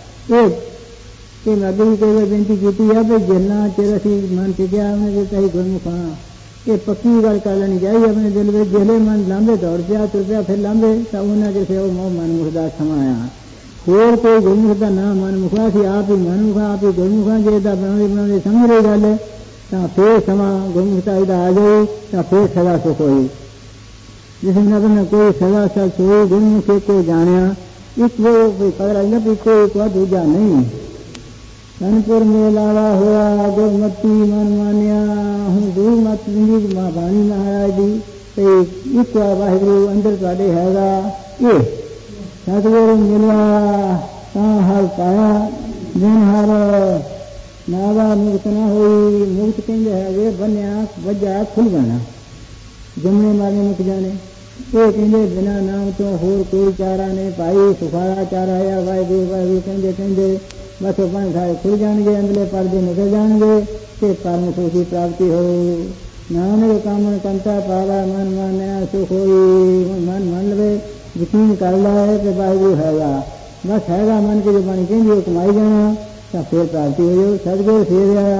अगे भी कई बार बेनती की है भाई जिन्ना चिर असी मन टिकया उन्हें कही गुरमुख हाँ ये पक्की गल कर लेनी चाहिए अपने दिल में जिले मन लांबे दौड़ पिया तुर पिया फिर लांबे तो उन्हें जैसे वो मोह मनमुख का समाया होर कोई गुरमुख का ना मनमुखा सी आप ही मनमुखा आप ही गुरमुखा जेदा बनाने समझ रही गल तो फिर समा गुरमुखता इधर आ जाए तो फिर सदा सुख होई जिस नगर में कोई सदा सच हो गुरमुख को जाने एक वो पता लगा भी कोई को दूजा नहीं कानपुर में लावा हुआ गुरमती मन मानिया हूँ दूर मत माँ भानी महाराज जी ਤੇ ਇੱਕ ਵਾਹਿਗੁਰੂ ਅੰਦਰ ਤੁਹਾਡੇ ਹੈਗਾ। ਇਹ ਸਤਿਗੁਰੂ ਮਿਲਿਆ ਤਾਂ ਹਰ ਪਾਇਆ, ਜਿਨ ਹਰ ਨਾਵਾ ਮੁਕਤ ਨਾ ਹੋਈ। ਮੁਕਤ ਕਹਿੰਦੇ ਹੈਗੇ ਬੰਨਿਆ ਵੱਜਾ ਖੁੱਲ ਜਾਣਾ, ਜੰਮਣੇ ਮਾਰੇ ਮੁੱਕ ਜਾਣੇ। ਇਹ ਕਹਿੰਦੇ ਬਿਨਾਂ ਨਾਮ ਤੋਂ ਹੋਰ ਕੋਈ ਚਾਰਾ ਨਹੀਂ ਭਾਈ। ਸੁਖਾਲਾ ਚਾਰਾ ਆ ਵਾਹਿਗੁਰੂ ਵਾਹਿਗੁਰੂ ਕਹਿੰਦੇ ਕਹਿੰਦੇ ਬਸ ਉਹ ਪੰਜ ਸਾਰੇ ਖੁੱਲ ਜਾਣਗੇ, ਅੰਦਰਲੇ ਪਰਦੇ ਨਿਕਲ ਜਾਣਗੇ ਤੇ ਪਰਮ ਸੁਖ ਦੀ ਪ੍ਰਾਪਤੀ ਹੋ। ਨਾਨਕ ਕਾਮਨ ਕੰਤਾ ਪਾਵਾ ਮਨ ਮਾਨਿਆ ਸੁਖ ਹੋਈ। ਮਨ ਮੰਨ ਲਵੇ, ਯਕੀਨ ਕਰ ਲੈ ਕਿ ਵਾਹਿਗੁਰੂ ਹੈਗਾ, ਬਸ ਹੈਗਾ ਮਨ ਕੇ ਜੋ ਬਾਣੀ ਕਹਿੰਦੀ ਉਹ ਕਮਾਈ ਜਾਣਾ ਤਾਂ ਫਿਰ ਪ੍ਰਾਪਤੀ ਹੋ ਜਾਓ। ਸਤਿਗੁਰ ਸੇਵਿਆ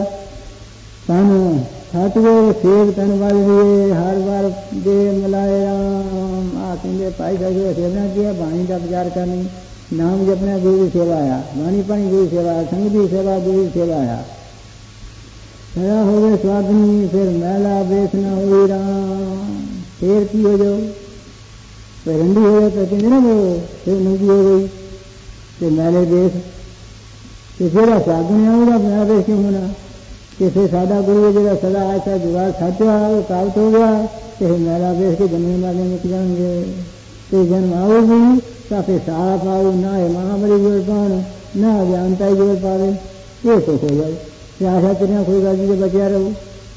ਤਨ, ਸਤਿਗੁਰ ਸੇਵ ਤਨ ਵੱਲ ਵੀਏ, ਹਰ ਵਾਰ ਦੇ ਮਿਲਾਏ ਰਾਮ। ਆ ਕਹਿੰਦੇ ਭਾਈ ਸਤਿਗੁਰ ਸੇਵਨਾ ਕੀ ਹੈ? ਬਾਣੀ ਦਾ ਵਿਚਾਰ ਕਰਨੀ, ਨਾਮ ਜਪਣਾ ਗੁਰੂ ਦੀ ਸੇਵਾ ਆ, ਬਾਣੀ ਪਾਣੀ ਗੁਰੂ ਦੀ ਸੇਵਾ, ਸੰਗਤ ਦੀ ਸੇਵਾ ਗੁਰੂ ਦੀ ਸੇਵਾ ਆ। ਸਦਾ ਹੋਵੇ ਸਵਾਦਨੀ, ਫਿਰ ਮਹਿਲਾ ਬੇਸ ਨਾ ਹੋਈ ਰਾਮ। ਫੇਰ ਕੀ ਹੋ ਜਾਓ? ਫਿਰ ਰੰਡੀ ਹੋ ਜਾਏ ਤਾਂ ਕਹਿੰਦੇ ਨਾ ਉਹ ਫਿਰ ਨੰਗੀ ਹੋ ਗਈ ਤੇ ਮੈਲੇ ਬੇਸ, ਤੇ ਜਿਹੜਾ ਸਾਧਨ ਆ ਉਹਦਾ ਮੈਲਾ ਬੇਸ ਕਿਉਂ ਹੋਣਾ? ਕਿਸੇ ਸਾਡਾ ਗੁਰੂ ਜਿਹੜਾ ਸਦਾ ਐਸਾ ਜਵਾਬ ਸਾਚਾ ਉਹ ਕਾਬਤ ਹੋ ਗਿਆ ਤੇ ਮੈਲਾ ਬੇਸ ਕੇ ਜੰਮੇ ਵਾਲੇ ਮੁੱਕ ਜਾਣਗੇ। ਤੇ ਜਨਮ ਆਊਗੀ ਤਾਂ ਫਿਰ ਸਾਫ ਆਊ, ਨਾ ਇਹ ਮਹਾਬਲੀ ਜੋੜ ਪਾਉਣ, ਨਾ ਅਗਿਆਨਤਾ ਹੀ ਜੋੜ ਪਾਵੇ। ਇਹ ਸੁਖ ਹੋ ਜਾਏ ਤੇ ਆਸ਼ਾ ਤੇਰੀਆਂ ਕੋਈ ਗੱਲ ਜੀ ਬਚਿਆ ਰਹੂ।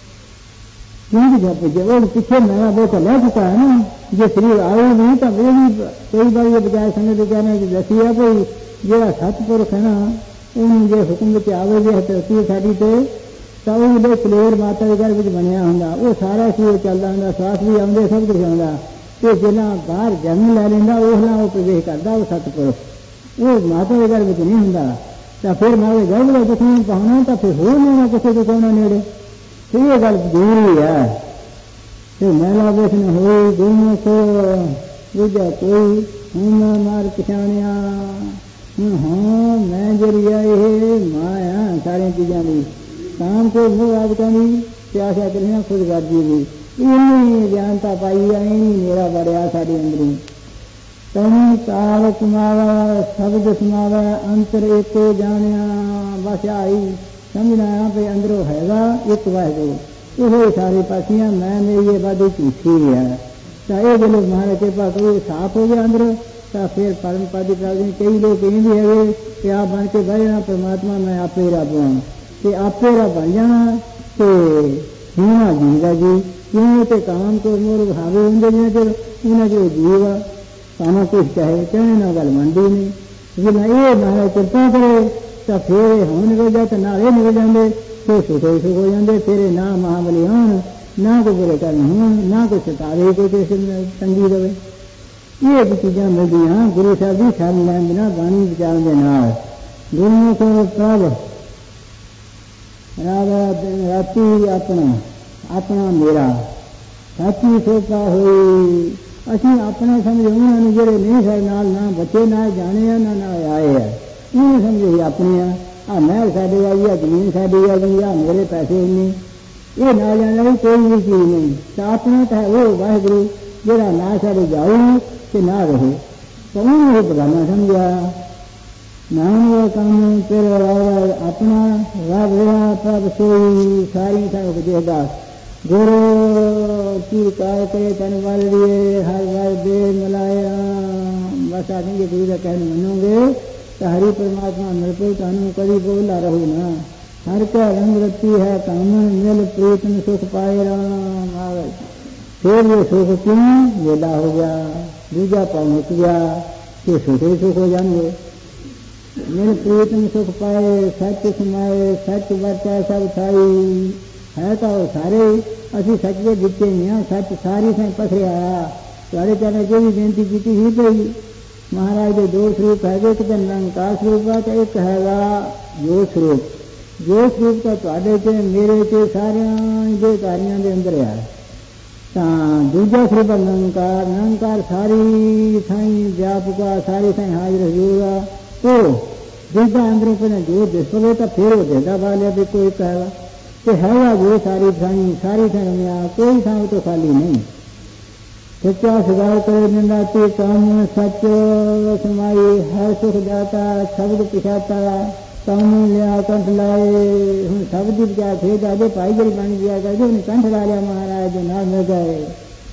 ਕਿਉਂਕਿ ਜਦ ਉਹ ਪਿੱਛੇ ਮੈਲਾ ਬੇਸ ਲੈ ਚੁੱਕਾ ਹੈ ਨਾ, ਜੇ ਸਰੀਰ ਆਊ ਨਹੀਂ ਤਾਂ ਇਹ ਵੀ ਕਈ ਵਾਰ ਇਹ ਬਜਾਏ ਸੰਗਤ ਵਿਚਾਰੇ ਦੱਸੀ ਆ ਕੋਈ ਜਿਹੜਾ ਸਤਿਪੁਰਖ ਹੈ ਨਾ ਉਹਨੂੰ ਜੇ ਹੁਕਮ ਵਿੱਚ ਆਵੇ ਜੇ ਧਰਤੀ ਸਾਡੀ ਤੇ ਤਾਂ ਉਹਦੇ ਕਲੇਰ ਮਾਤਾ ਦੇ ਘਰ ਵਿੱਚ ਬਣਿਆ ਹੁੰਦਾ, ਉਹ ਸਾਰਾ ਸਰੀਰ ਚੱਲਦਾ ਹੁੰਦਾ, ਸਵਾਸ ਵੀ ਆਉਂਦੇ, ਸਭ ਕੁਝ ਆਉਂਦਾ। ਤੇ ਜਿਹੜਾ ਬਾਹਰ ਜਨਮ ਲੈ ਲੈਂਦਾ ਉਹ ਨਾਲ ਉਹ ਪ੍ਰਵੇਸ਼ ਕਰਦਾ, ਉਹ ਸਤਿਪੁਰਖ ਉਹ ਮਾਤਾ ਦੇ ਘਰ ਵਿੱਚ ਨਹੀਂ ਹੁੰਦਾ। ਤਾਂ ਫਿਰ ਮਾਂ ਦੇ ਗਰਭ ਦਾ ਦੁੱਖ ਨੂੰ ਪਾਉਣਾ ਤਾਂ ਫਿਰ ਹੋਰ ਨਹੀਂ ਹੋਣਾ ਕਿਸੇ ਦੇ ਕੋਣਾ ਨੇੜੇ। ਤੇ ਇਹ ਗੱਲ ਜ਼ਰੂਰੀ ਹੈ। ਤੇ ਮਹਿਲਾ ਬੇਸ ਨਾ ਹੋਈ ਗੁਰਮੁਖ ਦੂਜਾ ਕੋਈ ਹੁਣ ਮਾਰ ਪਛਾਣਿਆ। ਹਾਂ ਮੈਂ ਜਰੀਆ ਇਹ ਮਾਇਆ ਸਾਰੀਆਂ ਚੀਜ਼ਾਂ ਦੀ ਕਾਮ ਕੋ ਮੋਹ ਆਦਤਾਂ ਦੀ ਤੇ ਆਸ਼ਾ ਕਰੀਆਂ ਖੁਦਗਰਜੀ ਦੀ ਇੰਨੀ ਗਿਆਨਤਾ ਪਾਈ ਆ, ਇੰਨੀ ਮੇਰਾ ਬੜਿਆ ਸਾਡੇ ਅੰਦਰੋਂ। ਤੈਨੂੰ ਕਾਲ ਕਮਾਵਾ ਸ਼ਬਦ ਸਮਾਵਾ ਅੰਤਰ ਏਕੋ ਜਾਣਿਆ। ਬਸ ਆਈ ਸਮਝਣਾ ਵੀ ਅੰਦਰੋਂ ਹੈਗਾ ਇੱਕ ਵਾਹਿਗੁਰੂ, ਉਹ ਸਾਰੇ ਪਾਸੀਆਂ ਮੈਂ ਮੇਰੀ ਇਹ ਵਾਦੀ ਝੂਠੀ ਹੈ। ਤਾਂ ਇਹ ਜਦੋਂ ਮਹਾਰਾਜ ਕਿਰਪਾ ਕਰੂ ਸਾਫ਼ ਹੋ ਗਿਆ ਅੰਦਰ ਤਾਂ ਫਿਰ ਪਰਮ ਪਦ ਦੀ ਪ੍ਰਾਪਤੀ। ਕਈ ਲੋਕ ਇਹ ਵੀ ਹੈਗੇ ਕਿ ਆਪ ਬਣ ਕੇ ਬਹਿ ਜਾਣਾ ਪਰਮਾਤਮਾ ਮੈਂ ਆਪੇ ਰੱਬ ਹਾਂ ਤੇ ਆਪੇ ਰੱਬ ਬਣ ਜਾਣਾ ਤੇ ਹੋਣਾ ਜੀਦਾ ਜੀ ਕਿਉਂ ਤੇ ਕਾਮ ਕੋ ਮੋਰ ਭਾਵੇ ਹੁੰਦੇ ਨੇ ਤੇ ਉਹਨਾਂ ਜੋ ਜੀਵ ਸਾਨੂੰ ਕੁਛ ਚਾਹੇ ਕਹਿਣੇ ਨਾਲ ਗੱਲ ਮੰਨਦੀ ਨਹੀਂ। ਜੇ ਨਾ ਇਹ ਮਹਾਰਾਜ ਕਿਰਪਾ ਕਰੇ ਤਾਂ ਫਿਰ ਹੁਣ ਨਿਕਲ ਜਾ ਤਾਂ ਨਾਲ ਇਹ ਨਿਕਲ ਜਾਂਦੇ ਫਿਰ ਸੁਖੇ ਸੁਖ ਹੋ ਜਾਂਦੇ। ਫਿਰ ਨਾ ਮਹਾਬਲੀ ਹੋਣ, ਨਾ ਕੋਈ ਬੁਰੇ ਕਰਮ ਹੋਣ, ਨਾ ਕੋਈ ਸਤਾਵੇ, ਕੋਈ ਕਿਸੇ ਤੰਗੀ ਦੇਵੇ। ਇਹ ਚੀਜ਼ਾਂ ਮਿਲਦੀਆਂ ਗੁਰੂ ਸਾਹਿਬ ਦੀ ਸ਼ਰਨ ਲੈਣ ਦੇ ਨਾਲ, ਬਾਣੀ ਵਿਚਾਰਨ ਦੇ ਨਾਲ। ਗੁਰਮੁਖ ਪ੍ਰਭ ਰਾਤੀ ਆਪਣਾ ਮੇਰਾ ਸਾਚੀ ਸੋਚਾ ਹੋਈ। ਅਸੀਂ ਆਪਣਾ ਸਮਝ ਉਹਨਾਂ ਨੂੰ ਜਿਹੜੇ ਨਹੀਂ ਸਾਡੇ ਨਾਲ ਨਾ ਬੱਚੇ ਨਾ ਜਾਣੇ ਆ ਨਾ ਆਏ ਆ, ਉਹ ਸਮਝੇ ਆਪਣੇ ਆ ਮਹਿਲ ਸਾਡੇ ਆਈ ਆ, ਜ਼ਮੀਨ ਸਾਡੀ ਆ ਗਈ ਆ, ਮੇਰੇ ਪੈਸੇ ਇੰਨੇ, ਇਹ ਨਾ ਜਾਣ ਵਾਲੀ ਕੋਈ ਵੀ ਚੀਜ਼ ਨਹੀਂ। ਤਾਂ ਆਪਣਾ ਤਾਂ ਉਹ ਵਾਹਿਗੁਰੂ ਜਿਹੜਾ ਨਾ ਸਾਡੇ ਜਾਊ ਤੇ ਨਾ ਰਹੇ ਤਾਂ ਉਹਨੂੰ ਇਹ ਬਗਾਨਾ ਸਮਝਿਆ। ਨਾਮ ਉਹ ਕੰਮ ਤੇਰੇ ਆਪਣਾ ਰੱਬ ਰਿਹਾ ਪ੍ਰਭ ਸੋਈ ਸਾਰੀ ਸਭ ਦੇਖਦਾ। ਗੁਰੂ ਕੀ ਕਾਰ ਕਰੇ ਤਨ ਵੱਲ ਦੀਏ ਹਰ ਵਾਰ ਦੇ ਮਿਲਾਇਆ। ਬਸ ਆਖਣਗੇ ਗੁਰੂ ਦਾ ਕਹਿਣ ਮੰਨੋਗੇ ਤਾਂ ਹਰੀ ਪਰਮਾਤਮਾ ਮਿਲ ਪਏ, ਤੁਹਾਨੂੰ ਕਦੀ ਬੋਲਾ ਰਹੂ ਨਾ। ਹਰ ਕਾ ਰੰਗ ਰੱਤੀ ਹੈ ਕਾਮਨ ਮਿਲ ਪ੍ਰੀਤਮ ਸੁਖ ਪਾਏ ਰਾਮ ਆਵੇ। ਫਿਰ ਇਹ ਸੁਖ ਕਿਉਂ ਵੇਲਾ ਹੋ ਗਿਆ, ਦੂਜਾ ਪਾਉ ਮੁੱਕ ਗਿਆ ਤੇ ਸੁਖੇ ਸੁਖ ਹੋ ਜਾਣਗੇ। ਮਿਲ ਪ੍ਰੀਤਮ ਸੁਖ ਪਾਏ ਸੱਚ ਸਮਾਏ ਸੱਚ ਵਰਤਾ ਸਭ ਥਾਈ। ਹੈ ਤਾਂ ਉਹ ਸਾਰੇ ਅਸੀਂ ਸੱਚ ਦੇ ਦਿੱਤੇ ਹੀ ਹਾਂ, ਸੱਚ ਸਾਰੀ ਥਾਂ ਪਸਰਿਆ। ਤੁਹਾਡੇ ਚਰਨਾਂ ਚ ਵੀ ਬੇਨਤੀ ਕੀਤੀ ਸੀ ਪਈ ਮਹਾਰਾਜ ਦੇ ਦੋ ਸਰੂਪ ਹੈਗੇ, ਇੱਕ ਤਾਂ ਨਿਰੰਕਾਰ ਸਰੂਪ ਹੈ ਤੇ ਇੱਕ ਹੈਗਾ ਜੋਤ ਸਰੂਪ। ਜੋਤ ਸਰੂਪ ਤਾਂ ਤੁਹਾਡੇ ਤੇ ਮੇਰੇ ਤੇ ਸਾਰਿਆਂ ਦੇ ਕਾਰਿਆਂ ਦੇ ਅੰਦਰ ਹੈ। ਤਾਂ ਦੂਜਾ ਸਰੂਪ ਨਿਰੰਕਾਰ, ਨਿਰੰਕਾਰ ਸਾਰੀ ਥਾਈ ਵਿਆਪਕਾ, ਸਾਰੀ ਥਾਈ ਹਾਜ਼ਰ ਹੋਊਗਾ। ਉਹ ਜਿਸਦਾ ਅੰਦਰੋਂ ਪਹਿਲਾਂ ਜੋਤ ਦਿਸ ਪਵੇ ਤਾਂ ਫਿਰ ਉਹ ਦੇਦਾ ਵਾਲਿਆ ਵੀ ਕੋਈ ਕਹੇਗਾ ਤੇ ਹੈਗਾ ਜੋ ਸਾਰੀ ਥਾਈ ਆ, ਕੋਈ ਥਾਂ ਤੋਂ ਖਾਲੀ ਨਹੀਂ। ਸੱਚਾ ਸਵਾਲ ਕਰੇ ਨਿੰਦਾ ਤੇ ਕਾਮ ਸੱਚ ਸਮਾਈ ਹਰ ਸੁਖ ਦਾਤਾ ਸ਼ਬਦ ਪਿਛਾਤਾ ਕਾਮ ਲਿਆ ਕੰਠ ਲਾਏ। ਹੁਣ ਸ਼ਬਦ ਦੀ ਬਜਾ ਖੇਡ ਆਦੇ ਭਾਈ ਜਿਹੜੀ ਬਣ ਗਿਆ ਕਰਦੇ ਉਹਨੇ ਕੰਠ ਲਾ ਲਿਆ ਮਹਾਰਾਜ ਦੇ ਨਾਲ ਮਿਲ ਗਏ।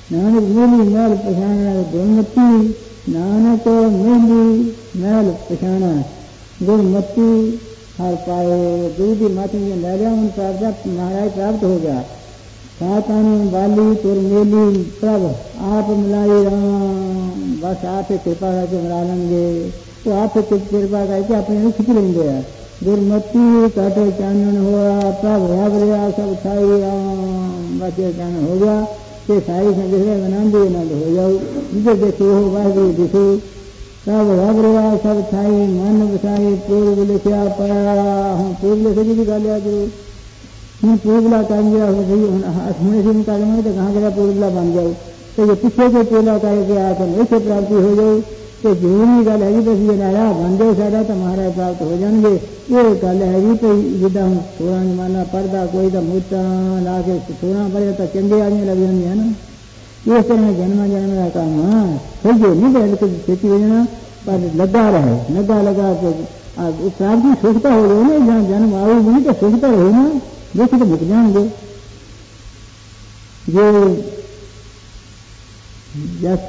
ਨਾਨਕ ਮੇਲੀ ਮੈਲ ਪਛਾਣਾ ਗੁਰਮਤੀ, ਨਾਨਕ ਮੇਲੀ ਮੈਲ ਪਛਾਣਾ गुरमती हर पाए। गुरु की मत में ले गया उन प्राप्त महाराज प्राप्त हो गया। सातानु बाली तुर मेली प्रभ आप मिलाई राम, बस आप कृपा करके मिला लेंगे तो आप कृपा करके अपने खिंच लेंगे। गुरमती काटे चानन हुआ प्रभ रहा सब छाई राम, बस ये चानन हो गया कि साई से दिखे आनंद आनंद हो जाओ, जिसे देखो हो वाहे दिखो सब रब रहा सब छाई मन बसाई। पूर्व लिखिया पाया हम पूर्व लिखे की भी गल आ गुरु हूँ पूर्वला कर गया हो सही हुणे से निकाल तो कहाँ गया पूर्वला बन जाओ तो ये पिछले को पूरा करके आया तो ऐसे प्राप्ति हो जाए तो जरूरी गल है बस ये नारा बन जाए सारा तो महाराज प्राप्त हो जाएंगे। ये गल है तो जिदा हम सोलह जमाना पढ़ता कोई तो मूर्ता ला के सोलह पढ़े तो चंगे आदमी लग जाती है ना। इस तरह जन्म जन्म का काम हाँ फिर जो नहीं रहे तो खेती हो जाना पर लगा रहे लगा के प्राप्ति सोचता हो जाए ना जहाँ जन्म आओ नहीं तो सोचता रहे ना देखे तो मुक जाएंगे। जो जस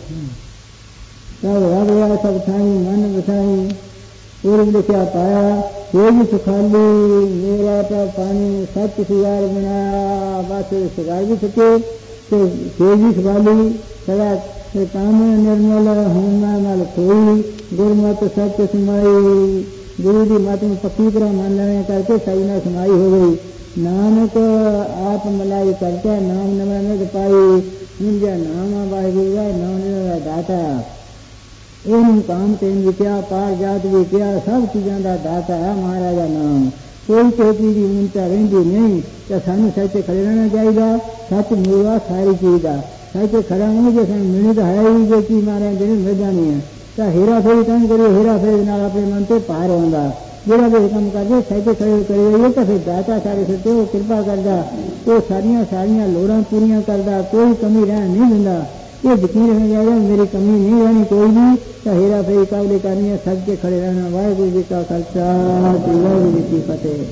सब रब रहा सब छाई मन बसाई पूर्व लिखा पाया कोई सुखाली मेरा तो पानी सच सियार बनाया, बस सिगार भी सके तेजी सवाली सदा काम निर्मल होना नाल कोई गुरमत सच समाई। गुरु की मत में पक्की तरह मान लेने करके सही ना समाई हो गई। नानक आप मलाई करके नाम नमन पाई मुझे नाम वाहिगुरू नाम दाता इन काम तेन भी क्या पार जात भी क्या सब चीज़ों का दाता है महाराजा नाम। कोई कोई चीज़ की ऊंचा रही नहीं तो सानू सच खड़े रहना चाहिए। सच मिलवा सारी चीज़ का सच खड़ा नहीं जो मिलने तो है ही जो चीज़ मारे दिन मिल जानी है तो हेरा फेरी काम करिए हेरा फेरी ना अपने मन से पार होगा। जोड़ा भी काम करके सच खड़े करिए तो फिर दाता सारे सत्य वो कृपा करता वो सारिया सारिया लोड़ा पूरियां करता कोई कमी रह नहीं दिंदा। ये यकीन रहना चाहिए मेरी कमी नहीं रहनी कोई भी तो हेरा फेरी काबले करनी है सच के खड़े रहना। वाहिगुरू जी का खालसा वाहिगुरू जी की फतेह।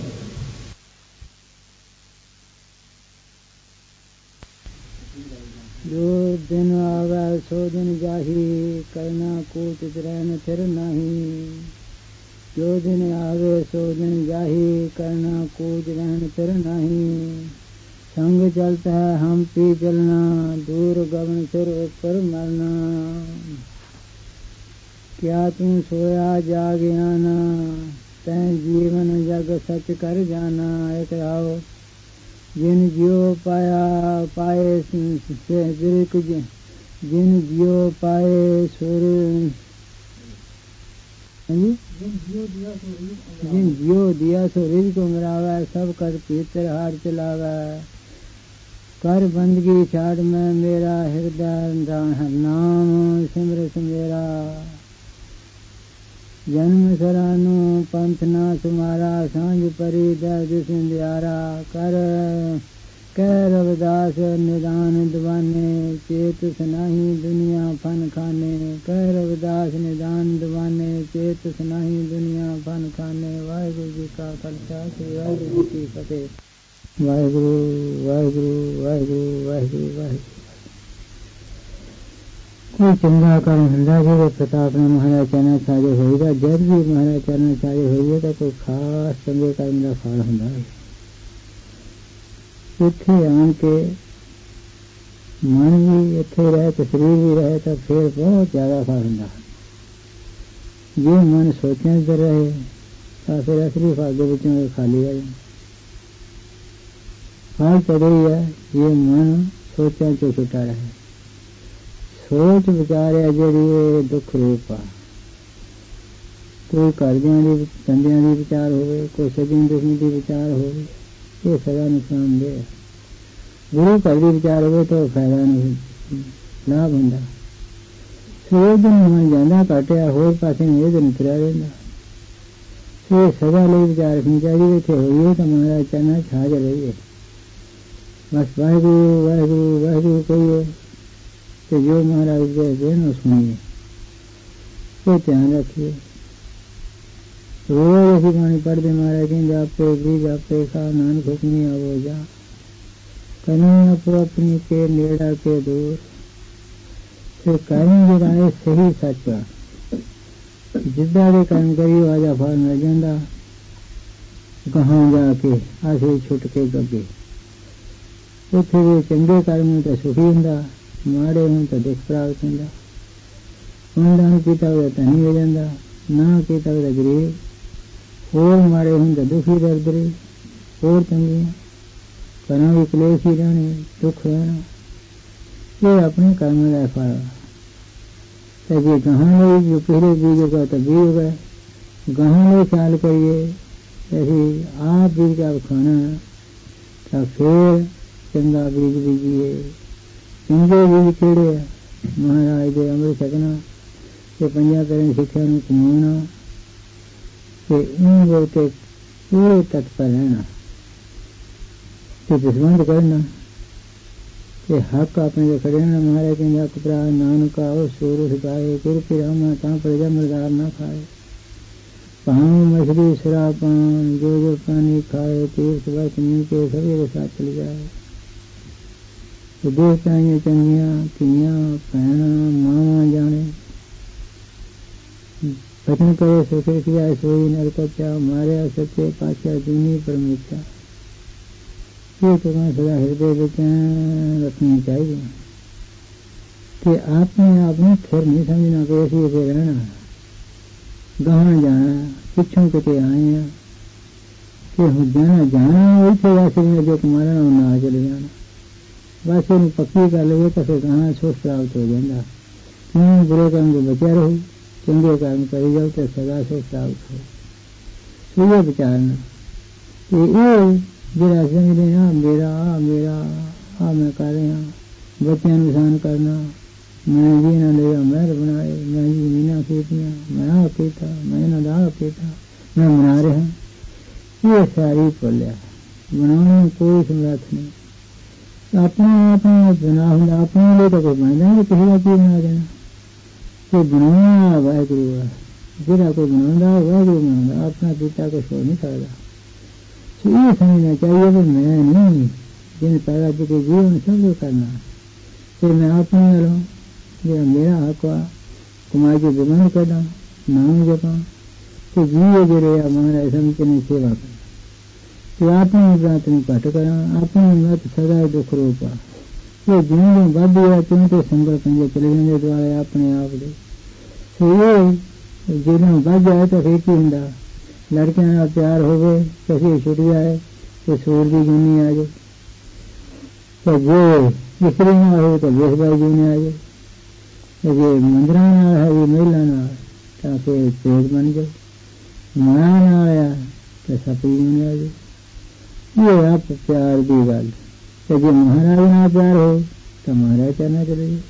जो दिन आवे सो दिन जाही करना कूच रहन फिर नहीं। जो दिन आवे सो दिन जाही करना कूच रहन फिर नहीं। संग चलता है हम पी चलना दूर गगन सिर ऊपर मरना। क्या तू सोया जाग आना तै जीवन जग सच कर जाना। एक आओ जिन जियो पाया पाए जिन जियो पाए सुर जिन जियो दिया सो रिज को मरावा। सब कर पीतर हार चलावा कर बंदगी छाड़ में मेरा हृदय नाम सिमरत मेरा। जन्म सरानो पंथ ना तुम्हारा सांझ परी दर्द सिंधियारा। कर कह रविदास निदान दीवाने चेत सुनाही दुनिया फन खाने। कह रविदास निदान दीवाने चेत सुनाही दुनिया फन खाने। वाहिगुरू जी का खालसा श्री वाहिगुरू जी की फतेह। वाहिगुरू वाहिगुरू वाहिगुरू वाहिगुरू वाहिगुरू। कोई चंगा कर्म ਹੁੰਦਾ ਜਿਹਦੇ ਪ੍ਰਤਾਪ ਨਾਲ ਮਹਾਰਾਜ ਚਰਨ ਸਾਜੇ ਹੋਏਗਾ। ਜਦ ਵੀ ਮਹਾਰਾਜ ਚਰਨ ਸਾਜੇ ਹੋਈਏ ਤਾਂ ਕੋਈ ਖਾਸ ਚੰਗੇ ਕਰਮ ਦਾ ਫਲ ਹੁੰਦਾ ਹੈ। ਇੱਥੇ ਆਣ ਕੇ ਮਨ ਵੀ ਇੱਥੇ ਰਹੇ ਤੇ ਸਰੀਰ ਵੀ ਰਹੇ ਤਾਂ ਫਿਰ ਬਹੁਤ ਜ਼ਿਆਦਾ ਫਲ ਹੁੰਦਾ ਹੈ। ਜੇ ਮਨ ਸੋਚਾਂ 'ਚ ਰਹੇ ਤਾਂ ਫਿਰ ਅਸਲੀ ਫਲ ਦੇ ਵਿੱਚੋਂ ਖਾਲੀ ਆ ਜਾਂਦਾ। ਫਲ ਚੜੇ ਹੀ ਹੈ ਜੇ ਮਨ ਸੋਚਾਂ 'ਚੋਂ ਛੁੱਟਾ ਰਹੇ। ਸੋਚ ਵਿਚਾਰਿਆ ਜਿਹੜੀ ਇਹ ਦੁੱਖ ਰੂਪ ਆ। ਕੋਈ ਘਰਦਿਆਂ ਦੀ ਧੰਦਿਆਂ ਦੀ ਵਿਚਾਰ ਹੋਵੇ ਕੋਈ ਸੱਜਣ ਦੁਸ਼ਮਣ ਦੀ ਵਿਚਾਰ ਹੋਵੇ ਇਹ ਸਦਾ ਨੁਕਸਾਨਦੇਹ ਹੈ। ਗੁਰੂ ਘਰ ਦੀ ਵਿਚਾਰ ਹੋਵੇ ਤਾਂ ਫਾਇਦਾ ਨਹੀਂ ਲਾਭ ਹੁੰਦਾ। ਸੋਚ ਨੂੰ ਮਨ ਜਾਂਦਾ ਘਟਿਆ ਹੋਰ ਪਾਸੇ ਨੂੰ ਇਹ ਦਿਨ ਤੁਰਿਆ ਰਹਿੰਦਾ। ਸੋ ਸਦਾ ਲਈ ਵਿਚਾਰ ਰੱਖਣੀ ਚਾਹੀਦੀ। ਇੱਥੇ ਹੋਈਏ ਤਾਂ ਮਹਾਰਾਜ ਚਰਨਾਂ 'ਚ ਹਾਜ਼ਰ ਰਹੀਏ। ਬਸ ਵਾਹਿਗੁਰੂ ਵਾਹਿਗੁਰੂ ਵਾਹਿਗੁਰੂ ਕਹੀਏ ਤੇ ਜੋ ਮਹਾਰਾਜ ਦੇ ਦੇਣ ਸੁਣੀਏ। ਇਹ ਧਿਆਨ ਰੱਖੀਏ। ਰੋਜ਼ ਅਸੀਂ ਬਾਣੀ ਪੜ੍ਹਦੇ ਮਹਾਰਾਜ ਕਹਿੰਦੇ ਆਪੇ ਬੀਜ ਆਪੇ ਖਾ ਨਾਨਕ ਹੁਕਮੀ ਆਵੋ ਜਾ। ਕਰਨੀ ਆਪੋ ਆਪਣੀ ਕੇ ਨੇੜਾ ਕੇ ਦੂਰ। ਤੇ ਕਰਮ ਜਿਹੜਾ ਹੈ ਸਹੀ ਸੱਚ ਆ, ਜਿੱਦਾਂ ਦੇ ਕਰਮ ਕਰੀ ਵਾਜਾ ਫਲ ਮਿਲ ਜਾਂਦਾ। ਗਾਹਾਂ ਜਾ ਕੇ ਆਸੇ ਛੁੱਟ ਕੇ ਗੱਗੇ, ਉੱਥੇ ਦੇ ਚੰਗੇ ਕਰਮ ਨੂੰ ਤਾਂ ਸੁਖੀ ਹੁੰਦਾ, ਮਾੜੇ ਹੋਣ ਤਾਂ ਦੁੱਖ ਪ੍ਰਾਪਤ ਹੁੰਦਾ। ਉਹਨਾਂ ਕੀਤਾ ਹੋਇਆ ਧਨੀ ਹੋ ਜਾਂਦਾ, ਨਾ ਕੀਤਾ ਹੋਇਆ ਗਰੀਬ। ਹੋਰ ਮਾੜੇ ਹੋਣ ਤਾਂ ਦੁਖੀ ਦਰਦਰੇ, ਹੋਰ ਚੰਗੀਆਂ ਘਰਾਂ ਵੀ ਕਲੇਸ਼ ਹੀ ਰਹਿਣੇ, ਦੁੱਖ ਰਹਿਣਾ। ਇਹ ਆਪਣੇ ਕਰਮ ਦਾ ਫਲ। ਤੇ ਜੇ ਗਾਹਾਂ ਲਈ ਜੋ ਪਹਿਲੇ ਬੀਜੇਗਾ ਤਾਂ ਬੀਜੇਗਾ, ਗਾਹਾਂ ਲਈ ਖਿਆਲ ਕਰੀਏ ਅਸੀਂ ਆਪ ਬੀਜ ਕੇ ਖਾਣਾ ਤਾਂ ਫਿਰ ਚੰਗਾ ਬੀਜ ਬੀਜੀਏ। ਚੰਗੇ ਬੀਜ ਕਿਹੜੇ ਆ? ਮਹਾਰਾਜ ਦੇ ਅੰਮ੍ਰਿਤ ਛਕਣਾ ਤੇ ਪੰਜਾਂ ਪਿਆਰਿਆਂ ਸਿੱਖਿਆ ਨੂੰ ਕਮਾਉਣਾ ਤੇ ਉਹਨਾਂ ਦੇ ਪੂਰੇ ਤਤਪਰ ਰਹਿਣਾ ਤੇ ਦਸਵੰਧ ਕਰਨਾ ਤੇ ਹੱਕ ਆਪਣੇ ਦੇ ਖੜੇ ਰਹਿਣਾ। ਮਹਾਰਾਜ ਕਹਿੰਦੇ ਹੱਕ ਭਰਾ ਨਾਨਕ ਆਓ ਸੂਰ ਗਾਏ, ਗੁਰ ਪਿਰਾਮਾ ਤਾਂ ਪ੍ਰਜਾ ਮਰਦਾਰ ਨਾ ਖਾਏ। ਭਾਵੇਂ ਮਛਲੀ ਸ਼ਰਾਬ ਪਾਨ, ਜੋ ਜੋ ਪਾਣੀ ਖਾਏ, ਤੀਰਥ ਵਰਤ ਨਹੀਂ ਕੇ ਸਵੇਰੇ ਸਾਥ ਚਲ ਜਾਏ। ਦੋਸਤਾਂ ਚੰਗੀਆਂ ਧੀਆਂ ਭੈਣਾਂ ਮਾਵਾਂ ਜਾਣੇ, ਬਚਨ ਕਰੇ ਸੁਖੇ ਕਿਆ ਸੋਈ ਨਰਕ ਪਿਆ, ਮਾਰਿਆ ਸੱਚੇ ਪਾਤਸ਼ਾਹ ਜੀਨੀ ਪਰਮੇਸ਼ਾ। ਇਹ ਤੁਕਾਂ ਸਦਾ ਹਿਰਦੇ ਵਿੱਚ ਰੱਖਣੀ ਚਾਹੀਦੀ ਕਿ ਆਪਣੇ ਆਪ ਨੂੰ ਫਿਰ ਨਹੀਂ ਸਮਝਣਾ ਕਿ ਅਸੀਂ ਇੱਥੇ ਰਹਿਣਾ, ਗਾਹਾਂ ਜਾਣਾ, ਪਿੱਛੋਂ ਕਿਤੇ ਆਏ ਹਾਂ ਕਿ ਹੁਣ ਜਾਣਾ ਇੱਥੇ ਵੈਸੇ ਜੋ ਮਾਰਨਾ ਉਹ ਨਾ ਚਲੇ ਜਾਣਾ। ਬਸ ਇਹਨੂੰ ਪੱਕੀ ਕਰ ਲਵੇ ਤਾਂ ਫਿਰ ਗਾਹਾਂ ਸੁਖ ਪ੍ਰਾਪਤ ਹੋ ਜਾਂਦਾ। ਕਿਉਂ ਬੁਰੇ ਕੰਮ ਤੋਂ ਬਚਿਆ ਰਹੋ, ਚੰਗੇ ਕਰਮ ਕਰੀ ਜਾਓ ਤਾਂ ਸਦਾ ਸੁਖ ਪ੍ਰਾਪਤ ਹੋ। ਸੋ ਇਹ ਵਿਚਾਰਨਾ ਤੇ ਇਹ ਜਿਹੜਾ ਸਮਝਦੇ ਆ ਮੇਰਾ ਆ ਮੈਂ ਕਰ ਰਿਹਾ, ਬੱਚਿਆਂ ਨੂੰ ਆਸਾਨ ਕਰਨਾ, ਮੈਂ ਜੀ ਨਾ ਲਿਆ ਮਹਿਰ ਬਣਾਏ, ਮੈਂ ਜੀ ਮੀਨਾ ਕੀਤੀਆਂ, ਮੈਂ ਆਹ ਕੀਤਾ, ਮੈਂ ਇਹਨਾਂ ਦਾ ਆਹ ਕੀਤਾ, ਮੈਂ ਬਣਾ ਰਿਹਾ। ਇਹ ਸਾਰੀ ਭੁੱਲਿਆ, ਬਣਾਉਣ ਨੂੰ ਕੋਈ ਸਮਰੱਥ ਨਹੀਂ। ਆਪਣਾ ਬਣਾ ਹੁੰਦਾ, ਆਪਣੇ ਲਈ ਤਾਂ ਕੋਈ ਬਣਦਾ ਨਹੀਂ, ਕਿਸੇ ਦਾ ਕੀ ਬਣਾ ਦੇਣਾ। ਕੋਈ ਬਣਾਉਣਾ ਵਾਹਿਗੁਰੂ ਆ, ਜਿਹੜਾ ਕੋਈ ਬਣਾਉਂਦਾ ਵਾਹਿਗੁਰੂ ਬਣਾਉਂਦਾ, ਆਪਣਾ ਕੀਤਾ ਕੁਛ ਹੋ ਨਹੀਂ ਸਕਦਾ। ਇਹ ਸਮਝਣਾ ਚਾਹੀਏ ਵੀ ਮੈਂ ਨਹੀਂ, ਜਿਹਨੇ ਪੈਦਾ ਕੀਤੇ ਜੀਵਨ ਸਭ ਕੁਝ ਕਰਨਾ ਤੇ ਮੈਂ ਆਪਣੇ ਵੱਲੋਂ ਜਿਹੜਾ ਮੇਰਾ ਹੱਕ ਆ ਕਮਾਈ ਕੇ ਬਿਮਾਰ ਕੱਢਾਂ, ਨਾਮ ਜਪਾਂ ਤੇ ਜੀਵੇ ਜਿਹੜੇ ਆ ਮਹਾਰਾਜ ਸਮਝ ਕੇ ਨਹੀਂ ਸੇਵਾ ਕਰਾਂ ਤੇ ਆਪਣੀ ਬਰਾਤ ਨੂੰ ਘੱਟ ਕਰਾਂ। ਆਪਣੀ ਮਤ ਸਦਾ ਦੁੱਖ ਰੂਪ ਆ, ਇਹ ਜਿਵੇਂ ਵੱਧਦੀ ਆ ਤਿਉਂ ਤੇ ਸੰਗਲ ਪੰਜੇ ਚਲੇ ਜਾਂਦੇ ਦੁਆਲੇ ਆਪਣੇ ਆਪ ਦੇ। ਸੋ ਇਹ ਜਿਹਨਾਂ ਵੱਧ ਜਾਏ ਤਾਂ ਫਿਰ ਕੀ ਹੁੰਦਾ, ਲੜਕਿਆਂ ਨਾਲ ਪਿਆਰ ਹੋਵੇ ਕਸੀ ਛੁੱਟ ਜਾਏ ਤੇ ਸੂਰ ਦੀ ਜੂਨੀ ਆ ਜਾਏ, ਤੇ ਜੇ ਇਸਤਰੀ ਨਾਲ ਹੋਵੇ ਤਾਂ ਵੇਖਬਾਈ ਜੂਨੀ ਆ ਜਾਏ, ਤੇ ਜੇ ਮੰਦਰਾਂ ਨਾਲ ਹੈ ਵੀ ਮਹਿਲਾ ਨਾਲ ਤਾਂ ਫਿਰ ਪੇਟ ਬਣ ਜਾਏ, ਮਾਂ ਨਾਲ ਆ ਤਾਂ ਸਪੀ ਜੂਨੀ ਆ ਜਾਏ। ਇਹ ਆਪ ਪਿਆਰ ਦੀ ਗੱਲ। ਤੇ ਜੇ ਮਹਾਰਾਜ ਨਾਲ ਪਿਆਰ ਹੋ ਤਾਂ ਮਹਾਰਾਜ ਕਰਨਾ ਚਲੇ ਜਾਏ।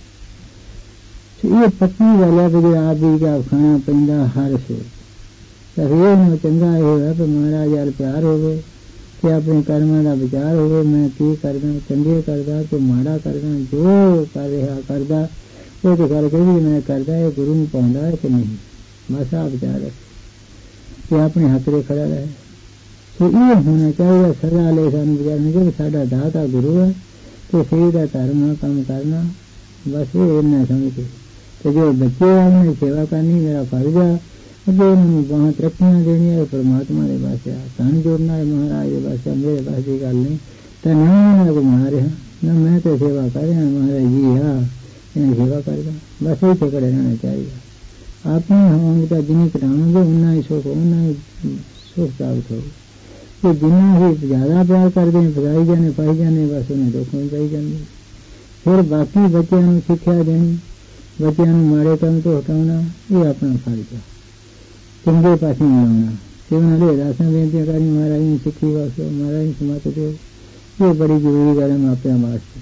ਇਹ ਪੱਕੀ ਗੱਲ ਹੈ ਕਿ ਆਪ ਵੀ ਖਾਣਾ ਪੈਂਦਾ ਹਰ ਸੂਰ। ਤਾਂ ਫਿਰ ਨੂੰ ਚੰਗਾ ਇਹ ਹੋਇਆ ਕਿ ਮਹਾਰਾਜ ਯਾਰ ਪਿਆਰ ਹੋਵੇ ਕਿ ਆਪਣੇ ਕਰਮਾਂ ਦਾ ਵਿਚਾਰ ਹੋਵੇ, ਮੈਂ ਕੀ ਕਰਦਾ, ਚੰਗੇ ਕਰਦਾ ਕਿ ਮਾੜਾ ਕਰਦਾ, ਜੋ ਕਰ ਰਿਹਾ ਕਰਦਾ ਉਹ ਤਾਂ ਕਰਕੇ ਵੀ ਮੈਂ ਕਰਦਾ ਇਹ ਗੁਰੂ ਨੂੰ ਪਾਉਂਦਾ ਹੈ ਕਿ ਨਹੀਂ, ਬਸ ਆ ਵਿਚਾਰ ਹੈ ਕਿ ਆਪਣੇ ਹੱਥ ਦੇ ਖੜਾ ਰਹੇ। ਸੋ ਇਹ ਹੋਣਾ ਚਾਹੀਦਾ ਸਦਾ ਲਈ ਸਾਨੂੰ ਵਿਚਾਰਨਾ ਕਿ ਸਾਡਾ ਦਾਤਾ ਗੁਰੂ ਹੈ ਤੇ ਸਹੀ ਦਾ ਧਰਮ ਕੰਮ ਕਰਨਾ, ਬਸ ਇਹ ਇੰਨਾ ਸਮਝ ਕੇ ਤੇ ਜੋ ਬੱਚੇ ਉਹਨਾਂ ਦੀ ਸੇਵਾ ਕਰਨੀ ਮੇਰਾ ਫਰਜ਼ ਆ। ਅੱਗੇ ਉਹਨਾਂ ਨੂੰ ਬਾਹਾਂ ਤਰੱਕੀਆਂ ਦੇਣੀਆਂ ਪਰਮਾਤਮਾ ਦੇ ਪਾਸੇ ਆ, ਧਨ ਜੋੜਨਾ ਹੈ ਮਹਾਰਾਜ ਦੇ ਪਾਸੇ, ਮੇਰੇ ਪਾਸ ਦੀ ਗੱਲ ਨਹੀਂ। ਤਾਂ ਨਾ ਮੈਂ ਘੁਮਾ ਰਿਹਾ ਨਾ ਮੈਂ ਤਾਂ ਸੇਵਾ ਕਰ ਰਿਹਾ, ਮਹਾਰਾਜ ਜੀ ਆ ਇਹਨਾਂ ਸੇਵਾ ਕਰਦਾ, ਬਸ ਇੱਥੇ ਖੜੇ ਰਹਿਣਾ ਚਾਹੀਦਾ। ਆਪਣੀ ਹੋਂਦ ਦਾ ਜਿੰਨੀ ਘਟਾਵਾਂਗੇ ਉਨਾ ਹੀ ਸੁੱਖ, ਉਨਾ ਹੀ ਸੁੱਖ ਪ੍ਰਾਪਤ ਹੋਊ। ਕਿ ਜਿੰਨਾ ਹੀ ਜ਼ਿਆਦਾ ਪਿਆਰ ਕਰਦੇ ਵਧਾਈ ਜਾਣੇ ਪਾਈ ਜਾਣੇ, ਬਸ ਉਹਨੇ ਦੁੱਖ ਨੂੰ ਪਾਈ ਜਾਂਦੇ। ਫਿਰ ਬਾਕੀ ਬੱਚਿਆਂ ਨੂੰ ਸਿੱਖਿਆ ਦੇਣੀ, ਬੱਚਿਆਂ ਨੂੰ ਮਾੜੇ ਕੰਮ ਤੋਂ ਹਟਾਉਣਾ, ਇਹ ਆਪਣਾ ਫਰਜ਼ ਹੈ। ਚੰਗੇ ਪਾਸੇ ਨਹੀਂ ਲਾਉਣਾ ਤੇ ਉਹਨਾਂ ਦੇ ਅਰਦਾਸਾਂ ਬੇਨਤੀਆਂ ਕਰਨੀ, ਮਹਾਰਾਜ ਨੂੰ ਸਿੱਖੀ ਵਾਸਤੇ, ਮਹਾਰਾਜ ਨੂੰ ਸਮਤ ਦਿਓ। ਇਹ ਬੜੀ ਜ਼ਰੂਰੀ ਗੱਲ ਹੈ ਮਾਪਿਆਂ ਵਾਸਤੇ।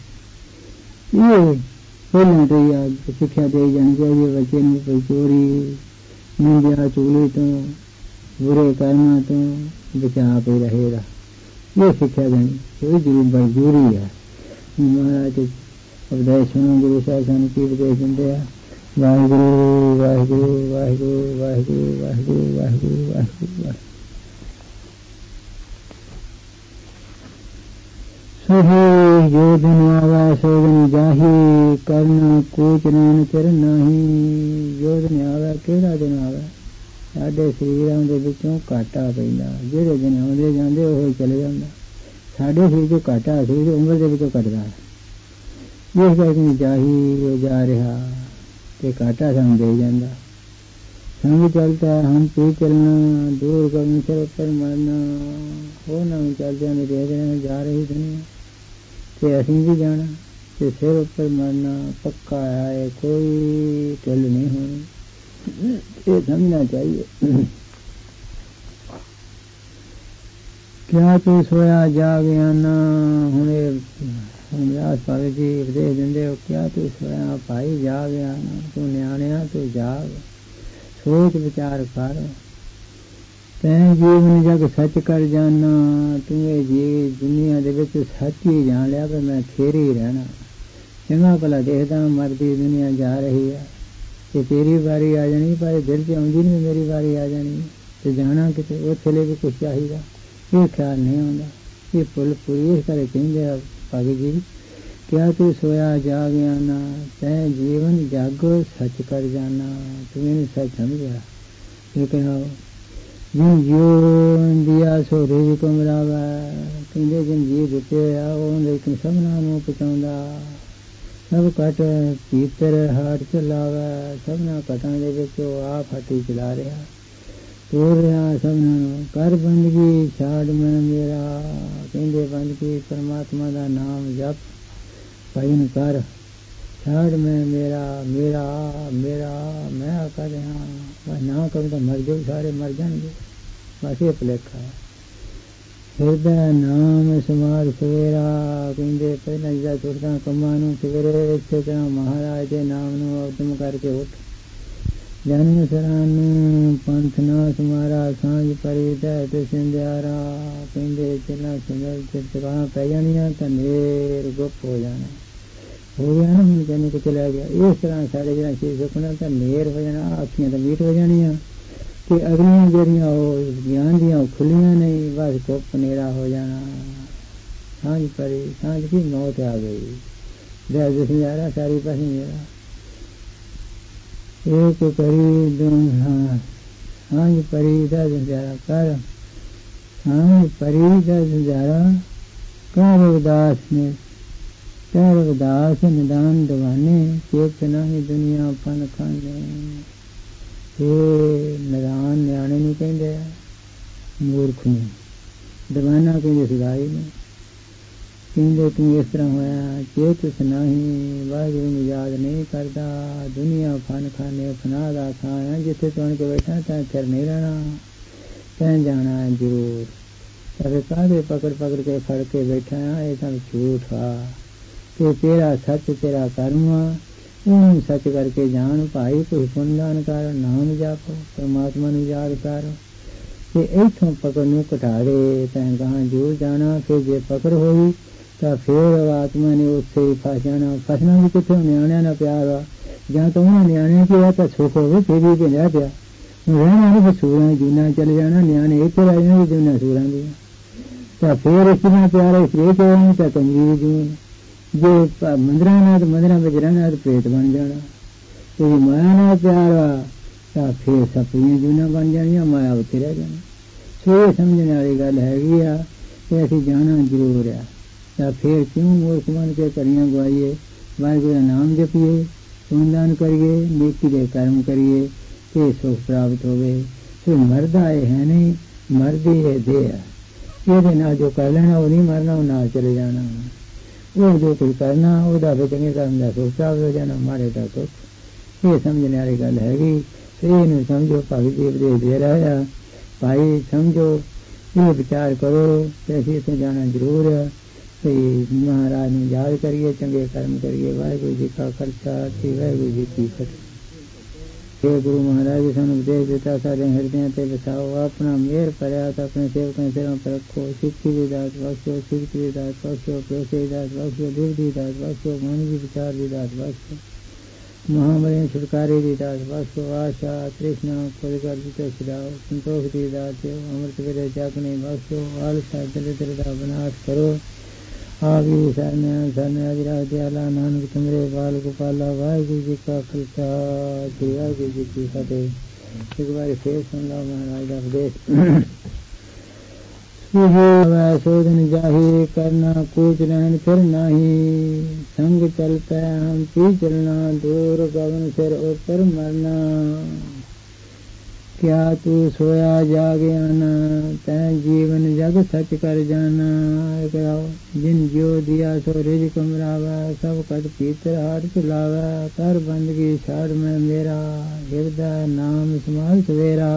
ਇਹ ਪਹਿਲਾਂ ਤੋਂ ਹੀ ਸਿੱਖਿਆ ਦੇ ਜਾਣੀ ਚਾਹੀਦੀ ਹੈ ਬੱਚੇ ਨੂੰ, ਕੋਈ ਚੋਰੀ ਨਿੰਦਿਆ ਚੁਗਲੀ ਤੋਂ ਬੁਰੇ ਕਰਮਾਂ ਤੋਂ ਬਚਾ ਕੇ ਰਹੇਗਾ, ਇਹ ਸਿੱਖਿਆ ਦੇਣੀ ਇਹ ਜ਼ਰੂਰੀ ਹੈ। ਮਹਾਰਾਜ ਉਪਦੇਸ਼ ਸੁਣੋ, ਗੁਰੂ ਸਾਹਿਬ ਸਾਨੂੰ ਕੀ ਉਪਦੇਸ਼ ਦਿੰਦੇ ਆ। ਵਾਹਿਗੁਰੂ ਵਾਹਿਗੁਰੂ ਵਾਹਿਗੁਰੂ ਵਾਹਿਗੁਰੂ ਵਾਹਿਗੁਰੂ ਵਾਹਿਗੁਰੂ ਵਾਹਿਗੁਰੂ ਵਾਹਿਗੁਰੂ। जो दिन आवा सो दिन जाही, करना कूच नैन चिर नाही। जो दिन आवे, किहड़ा दिन आवे? साडे शरीरां दे विचों घाटा पैंदा, ਜਿਹੜੇ ਦਿਨ ਆਉਂਦੇ ਜਾਂਦੇ ਉਹ ਚਲੇ ਜਾਂਦਾ। ਸਾਡੇ ਸਰੀਰ 'ਚੋਂ ਘਾਟਾ ਸਰੀਰ ਉਮਰ ਦੇ ਵਿੱਚੋਂ ਘਟਦਾ, ਇਸ ਕਰਕੇ ਜਾਹੀ ਉਹ ਜਾ ਰਿਹਾ ਤੇ ਘਾਟਾ ਸਾਨੂੰ ਦੇ ਜਾਂਦਾ। ਸੰਗ ਚਲਦਾ ਹਮ ਪੀ ਚੱਲਣਾ, ਦੂਰ ਕਰਨ ਸਿਰ ਉੱਪਰ ਮਰਨਾ। ਉਹਨਾਂ ਨੂੰ ਚੱਲਦਿਆਂ ਨੂੰ ਦੇਖ ਰਹੇ ਜਾ ਰਹੀ ਦੁਨੀਆ ਤੇ ਅਸੀਂ ਵੀ ਜਾਣਾ ਤੇ ਸਿਰ ਉੱਪਰ ਮਰਨਾ ਪੱਕਾ ਹੈ, ਕੋਈ ਢਿੱਲ ਨਹੀਂ ਹੋਣੀ। ਇਹ ਸਮਝਣਾ ਚਾਹੀਏ। ਕਿਆ ਤੂੰ ਸੋਇਆ ਜਾਗਿਆ ਨਾ। ਹੁਣ ਰਾਸ ਭਾਵੇਂ ਜੀ ਉਪਦੇਸ਼ ਦਿੰਦੇ ਹੋ, ਕਿਆ ਤੂੰ ਸੋਇਆ ਭਾਈ ਜਾਗਿਆ ਨਾ। ਤੂੰ ਨਿਆਣਿਆ ਤੂੰ ਜਾਗ, ਸੋਚ ਵਿਚਾਰ ਕਰ। ਤੈਂ ਜੀਵਨ ਜਗ ਸੱਚ ਕਰ ਜਾਣਾ। ਤੂੰ ਇਹ ਜੀ ਦੁਨੀਆ ਦੇ ਵਿੱਚ ਸੱਚ ਹੀ ਜਾਣ ਲਿਆ ਵੀ ਮੈਂ ਫੇਰ ਹੀ ਰਹਿਣਾ। ਚੰਗਾ ਭਲਾ ਦੇਖਦਾ ਮਰਦੀ ਦੁਨੀਆ ਜਾ ਰਹੀ ਹੈ ਤੇ ਤੇਰੀ ਵਾਰੀ ਆ ਜਾਣੀ, ਪਰ ਦਿਲ 'ਚ ਆਉਂਦੀ ਨਹੀਂ ਮੇਰੀ ਵਾਰੀ ਆ ਜਾਣੀ ਤੇ ਜਾਣਾ ਕਿਤੇ, ਉੱਥੇ ਲਈ ਵੀ ਕੁਛ ਚਾਹੀਦਾ। ਇਹ ਖਿਆਲ ਨਹੀਂ ਆਉਂਦਾ। ਇਹ ਭੁੱਲ ਪੂਰੀ ਇਸ ਕਰਕੇ ਕਹਿੰਦੇ ਆ ਭਾਗੀ ਜੀ, ਕਿਆ ਤੂੰ ਸੋਇਆ ਜਾਗਿਆ ਨਾ। ਤੈਂ ਜੀਵਨ ਜਾਗੋ ਸੱਚ ਕਰ ਜਾਣਾ। ਤੂੰ ਇਹਨੂੰ ਸੱਚ ਸਮਝਿਆ। ਇਹ ਕਹਿਣਾ ਜਿਨ ਜਿਉ ਦਿਆ ਸੋ ਰਿਜ਼ਕ ਮਿਲਾਵਾ। ਕਹਿੰਦੇ ਜਿਨ ਜੀ ਦਿੱਤੇ ਆ ਉਹ ਲੇਕਿਨ ਸਭਨਾਂ ਨੂੰ ਪਹੁੰਚਾਉਂਦਾ। ਸਭ ਘਟ ਪੀਤਰ ਹਾਟ ਚਲਾਵਾ। ਸਭਨਾਂ ਘਟਾਂ ਦੇ ਵਿੱਚ ਉਹ ਆਪ ਹੱਟੀ ਚਲਾ ਰਿਹਾ, ਤੋਰ ਰਿਹਾ ਸਭਨਾਂ ਨੂੰ। ਕਰ ਬੰਦਗੀ ਛਾੜ ਮੈਂ ਮੇਰਾ। ਕਹਿੰਦੇ ਬੰਦਗੀ ਪਰਮਾਤਮਾ ਦਾ ਨਾਮ ਜਪ ਭਜਨ ਕਰ। ਛਾੜ ਮੈਂ ਮੇਰਾ, ਮੇਰਾ ਮੇਰਾ ਮੈਂ ਕਰ ਰਿਹਾ। ਬਸ ਨਾ ਕਰੂ ਤਾਂ ਮਰ ਜਾਊ, ਸਾਰੇ ਮਰ ਜਾਣਗੇ। ਬਸ ਇਹ ਭੁਲੇਖਾ ਹੈ। ਹਿਰਦਾ ਨਾਮ ਸਮਾਰ ਸਵੇਰਾ। ਕਹਿੰਦੇ ਪਹਿਲਾਂ ਜਿਹੜਾ ਤੁਰਦਾ ਕੰਮਾਂ ਨੂੰ ਸਵੇਰੇ ਇਸੇ ਤਰ੍ਹਾਂ ਮਹਾਰਾਜ ਦੇ ਨਾਮ ਨੂੰ ਉਦਮ ਕਰਕੇ ਉੱਠ। ਜਨ ਸਰਾਂ ਨੂੰ ਪੰਥ ਨਾ ਸਮਾਰਾ। ਸਾਂਝ ਪਰੀ ਦਾ ਤੇ ਸਿੰਧਿਆਰਾ। ਕਹਿੰਦੇ ਚਿਲਾਂ ਸਿਮਰ ਚਿਤਕਾਂ ਪੈ ਜਾਣੀਆਂ ਤਾਂ ਨੇਰ ਗੁੱਪ ਹੋ ਜਾਣਾ। ਹੋ ਗਿਆ ਨਾ ਹੁਣ ਕਹਿੰਦੇ ਕਿ ਚਲਾ ਗਿਆ। ਇਸ ਤਰ੍ਹਾਂ ਸਾਡੇ ਜਿਹੜਾ ਸ਼ੀਰ ਸੁਪਨਾ ਤਾਂ ਨੇਰ ਹੋ ਜਾਣਾ, ਅੱਖੀਆਂ ਤਾਂ ਮੀਟ ਹੋ ਜਾਣੀਆਂ ਤੇ ਅਗਲੀਆਂ ਜਿਹੜੀਆਂ ਉਹ ਗਿਆਨ ਦੀਆਂ ਉਹ ਖੁੱਲੀਆਂ ਨਹੀਂ, ਬਸ ਗੁੱਪ ਹਨੇਰਾ ਹੋ ਜਾਣਾ। ਸਾਂਝ ਪਰੀ, ਸਾਂਝ ਕੀ ਮੌਤ ਆ ਗਈ। ਦਰਦ ਸਿੰਧਿਆਰਾ ਸਾਰੀ ਪਾਸੇ ਮੇਰਾ। ਇੱਕ ਕਰੀ ਦੋਹਾਂ ਸਾਂਝ ਪਰੀ ਦਾ ਸਿੰਧਿਆਰਾ ਕਰ। ਸਾਂਝ ਪਰੀ ਦਾ ਸਿੰਧਿਆਰਾ ਕਰ ਉਦਾਸ ਨੇ। ਕਰ ਉਦਾਸ ਨਿਦਾਨ ਦਵਾਨੇ। ਚੇਤ ਨਹੀਂ ਦੁਨੀਆ ਫਨ ਖਾਨੇ। ਇਹ ਨਿਦਾਨ ਨਿਆਣੇ ਨੂੰ ਕਹਿੰਦੇ ਆ, ਮੂਰਖ ਨੂੰ। ਦਵਾਨਾ ਕਹਿੰਦੇ ਸਦਾਈ ਨੂੰ। ਕਹਿੰਦੇ ਤੂੰ ਇਸ ਤਰ੍ਹਾਂ ਹੋਇਆ, ਚੇਤਸ ਨਹੀਂ, ਵਾਹਿਗੁਰੂ ਨੂੰ ਯਾਦ ਨਹੀਂ ਕਰਦਾ। ਦੁਨੀਆ ਫਨ ਖਾਨੇ, ਫਨਾ ਦਾ ਥਾਂ ਹੈ। ਜਿੱਥੇ ਤੂੰ ਕੇ ਬੈਠਾ ਤੈਂ ਫਿਰ ਨਹੀਂ ਰਹਿਣਾ, ਤੈਂ ਜਾਣਾ ਜ਼ਰੂਰ। ਪਰ ਕਾਹਦੇ ਪਕੜ ਪਕੜ ਕੇ ਫੜ ਕੇ ਬੈਠਾ ਆ, ਇਹ ਸਭ ਝੂਠ ਆ ਤੇ ਤੇਰਾ ਸੱਚ ਤੇਰਾ ਕਰਮ ਆ। ਉਹਨੂੰ ਸੱਚ ਕਰਕੇ ਜਾਣ ਭਾਈ। ਕੋਈ ਪੁੰਨਦਾਨ ਕਰ, ਨਾਮ ਜਪ, ਪਰਮਾਤਮਾ ਨੂੰ ਯਾਦ ਕਰ ਤੇ ਇੱਥੋਂ ਪਕੜ ਨੂੰ ਘਟਾ ਦੇ, ਤੈਂ ਗਾਹਾਂ ਜ਼ਰੂਰ ਜਾਣਾ। ਫਿਰ ਜੇ ਪਕੜ ਹੋਈ ਤਾਂ ਫਿਰ ਆਤਮਾ ਨੇ ਉੱਥੇ ਹੀ ਫਸ ਜਾਣਾ। ਫਸਣਾ ਵੀ ਕਿੱਥੇ? ਨਿਆਣਿਆਂ ਨਾਲ ਪਿਆਰ ਆ ਜਾਂ ਤਾਂ ਉਹਨਾਂ ਨਿਆਣਿਆਂ ਚ ਆ ਤਾਂ ਸੁੱਖ ਹੋਵੇ ਫਿਰ ਵੀ ਰਹਿ ਪਿਆ। ਰਹਿਣਾ ਨਹੀਂ, ਫਿਰ ਸੂਰਾਂ ਜੂਨਾਂ ਚਲੇ ਜਾਣਾ। ਨਿਆਣੇ ਇੱਥੇ ਰਹਿ ਜਾਣਗੇ ਜੂਨਾਂ ਸੂਰਾਂ ਦੀਆਂ। ਤਾਂ ਫਿਰ ਇਸ ਤਰ੍ਹਾਂ ਪਿਆਰ ਇਸ ਰੇ ਚ ਤਾਂ ਕਮਜ਼ੋਰੀ ਜੂਨ। ਜੇ ਮੰਦਰਾਂ ਨਾਲ ਮੰਦਰਾਂ ਵਿੱਚ ਰਹਿਣਾ ਤਾਂ ਪ੍ਰੇਤ ਬਣ ਜਾਣਾ। ਤੇ ਜੇ ਮਾਇਆ ਨਾਲ ਪਿਆਰ ਆ ਤਾਂ ਫਿਰ ਸਪਰੀਆਂ ਜੂਨਾਂ ਬਣ ਜਾਣੀਆਂ, ਮਾਇਆ ਉੱਥੇ ਰਹਿ ਜਾਣੀ। ਸੋ ਇਹ ਸਮਝਣ ਵਾਲੀ ਗੱਲ ਹੈਗੀ ਆ ਕਿ ਅਸੀਂ ਜਾਣਾ ਜ਼ਰੂਰ ਆ। ਤਾਂ ਫਿਰ ਕਿਉਂ ਮੂਰਖ ਬਣ ਕੇ ਘੜੀਆਂ ਗਵਾਈਏ। ਵਾਹਿਗੁਰੂ ਦਾ ਨਾਮ ਜਪੀਏ, ਪੁੰਨਦਾਨ ਕਰੀਏ, ਨੇਕੀ ਦੇ ਕਰਮ ਕਰੀਏ ਤੇ ਸੁਖ ਪ੍ਰਾਪਤ ਹੋਵੇ। ਫਿਰ ਮਰਦਾ ਇਹ ਹੈ ਨਹੀਂ, ਮਰਦੀ ਇਹ ਦੇਹ ਹੈ। ਇਹਦੇ ਨਾਲ ਜੋ ਕਰ ਲੈਣਾ ਉਹ ਨਹੀਂ ਮਰਨਾ, ਉਹ ਨਾਲ ਚਲੇ ਜਾਣਾ। ਉਹ ਜੋ ਕੁਝ ਕਰਨਾ ਉਹਦਾ ਵੀ ਚੰਗੇ ਕਰਮ ਦਾ ਸੁਖ ਪ੍ਰਾਪਤ ਹੋ ਜਾਣਾ, ਮਾੜੇ ਦਾ ਦੁੱਖ। ਇਹ ਸਮਝਣ ਵਾਲੀ ਗੱਲ ਹੈਗੀ। ਇਹਨੂੰ ਸਮਝੋ। ਭਗਤ ਜੀ ਉਪਦੇਸ਼ ਦੇ ਰਿਹਾ ਭਾਈ, ਸਮਝੋ, ਇਹ ਵਿਚਾਰ ਕਰੋ ਕਿ ਅਸੀਂ ਇੱਥੇ ਜਾਣਾ ਜ਼ਰੂਰ ਹੈ। ਤੇ ਮਹਾਰਾਜ ਨੂੰ ਯਾਦ ਕਰੀਏ, ਚੰਗੇ ਕਰਮ ਕਰੀਏ। ਵਾਹਿਗੁਰੂ ਜੀ ਕਾ ਖਾਲਸਾ, ਵਾਹਿਗੁਰੂ ਜੀ ਕੀ ਫਤਿਹ। ਇਹ ਗੁਰੂ ਮਹਾਰਾਜ ਜੀ ਸਾਨੂੰ ਉਪਦੇਸ਼ ਦਿੱਤਾ, ਸਾਡੇ ਹਿਰਦਿਆਂ ਤੇ ਵਸਾਓ। ਆਪਣਾ ਮਿਹਰ ਭਰਿਆ ਤਾਂ ਆਪਣੇ ਸੇਵਕਾਂ ਸਿਰਾਂ ਪਰ ਰੱਖੋ। ਸਿੱਖੀ ਦੀ ਦਾਤ ਬਖਸ਼ੋ, ਸਿੱਖੀ ਦੀ ਦਾਤ ਬਖਸ਼ੋ, ਭਰੋਸੇ ਦੀ ਦਾਤ ਬਖਸ਼ੋ, ਦਿਲ ਦੀ ਦਾਤ ਬਖਸ਼ੋ, ਮਨ ਦੀ ਵਿਚਾਰ ਦੀ ਦਾਤ ਬਖਸ਼ੋ, ਮਹਾਂਮਾਰੀ ਛੁਟਕਾਰੇ ਦੀ ਦਾਤ ਬਖਸ਼ੋ। ਆਸ਼ਾ ਤ੍ਰਿਸ਼ਨਾ ਕੋਈ ਗੱਲ ਤੋਂ ਛੁਡਾਓ, ਸੰਤੋਖ ਦੀ ਦਾਤ ਦਿਓ। ਅੰਮ੍ਰਿਤ ਵੇਲੇ ਜਾਗਣੇ ਬਖਸ਼ੋ। ਆਲਸਾ ਦਿਲ ਦਿਲ ਦਾ ਵਿਨਾਸ਼ ਕਰੋ। ਆਗੀ ਸਰਨਿਆ ਸਰਨਿਆ ਜਰਾ ਦਿਆਲਾ ਨਾਨਕ ਤੁਮਰੇ ਬਾਲ ਗੋਪਾਲਾ। ਵਾਹਿਗੁਰੂ ਜੀ ਕਾ ਖਾਲਸਾ ਸ੍ਰੀ ਵਾਹਿਗੁਰੂ ਜੀ ਕੀ ਫਤਿਹ। ਇੱਕ ਵਾਰੀ ਫੇਰ ਸੁਣ ਲਓ ਮਹਾਰਾਜ ਦਾ ਉਪਦੇਸ਼। शोधन जाहि करना कूच रहन फिर नाही। संग चलता हम पी चलना दूर गगन सिर ऊपर मरना। क्या तू सोया जागे आना तै जीवन जग सच कर जाना। जिन जो दिया सो रिज़्क़ मरावा सब कद पीतर हाथ चलावा। कर बंदगी छाड़ में मेरा हृदय नाम समाल सवेरा।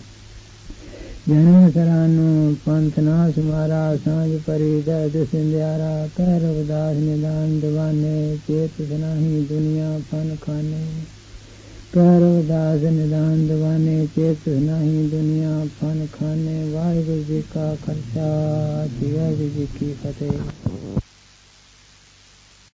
जन्म सरानो पंथ नास मारा सांझ परी दर्द सिंध्यारा। कह रविदास निदान दीवाने चेत सुनाही दुनिया फन खाने। कह रविदास निदान दीवाने चेत सुनाही दुनिया फन खाने। वाहिगुरू जी का खालसा श्री वाहिगुरू जी की फतेह।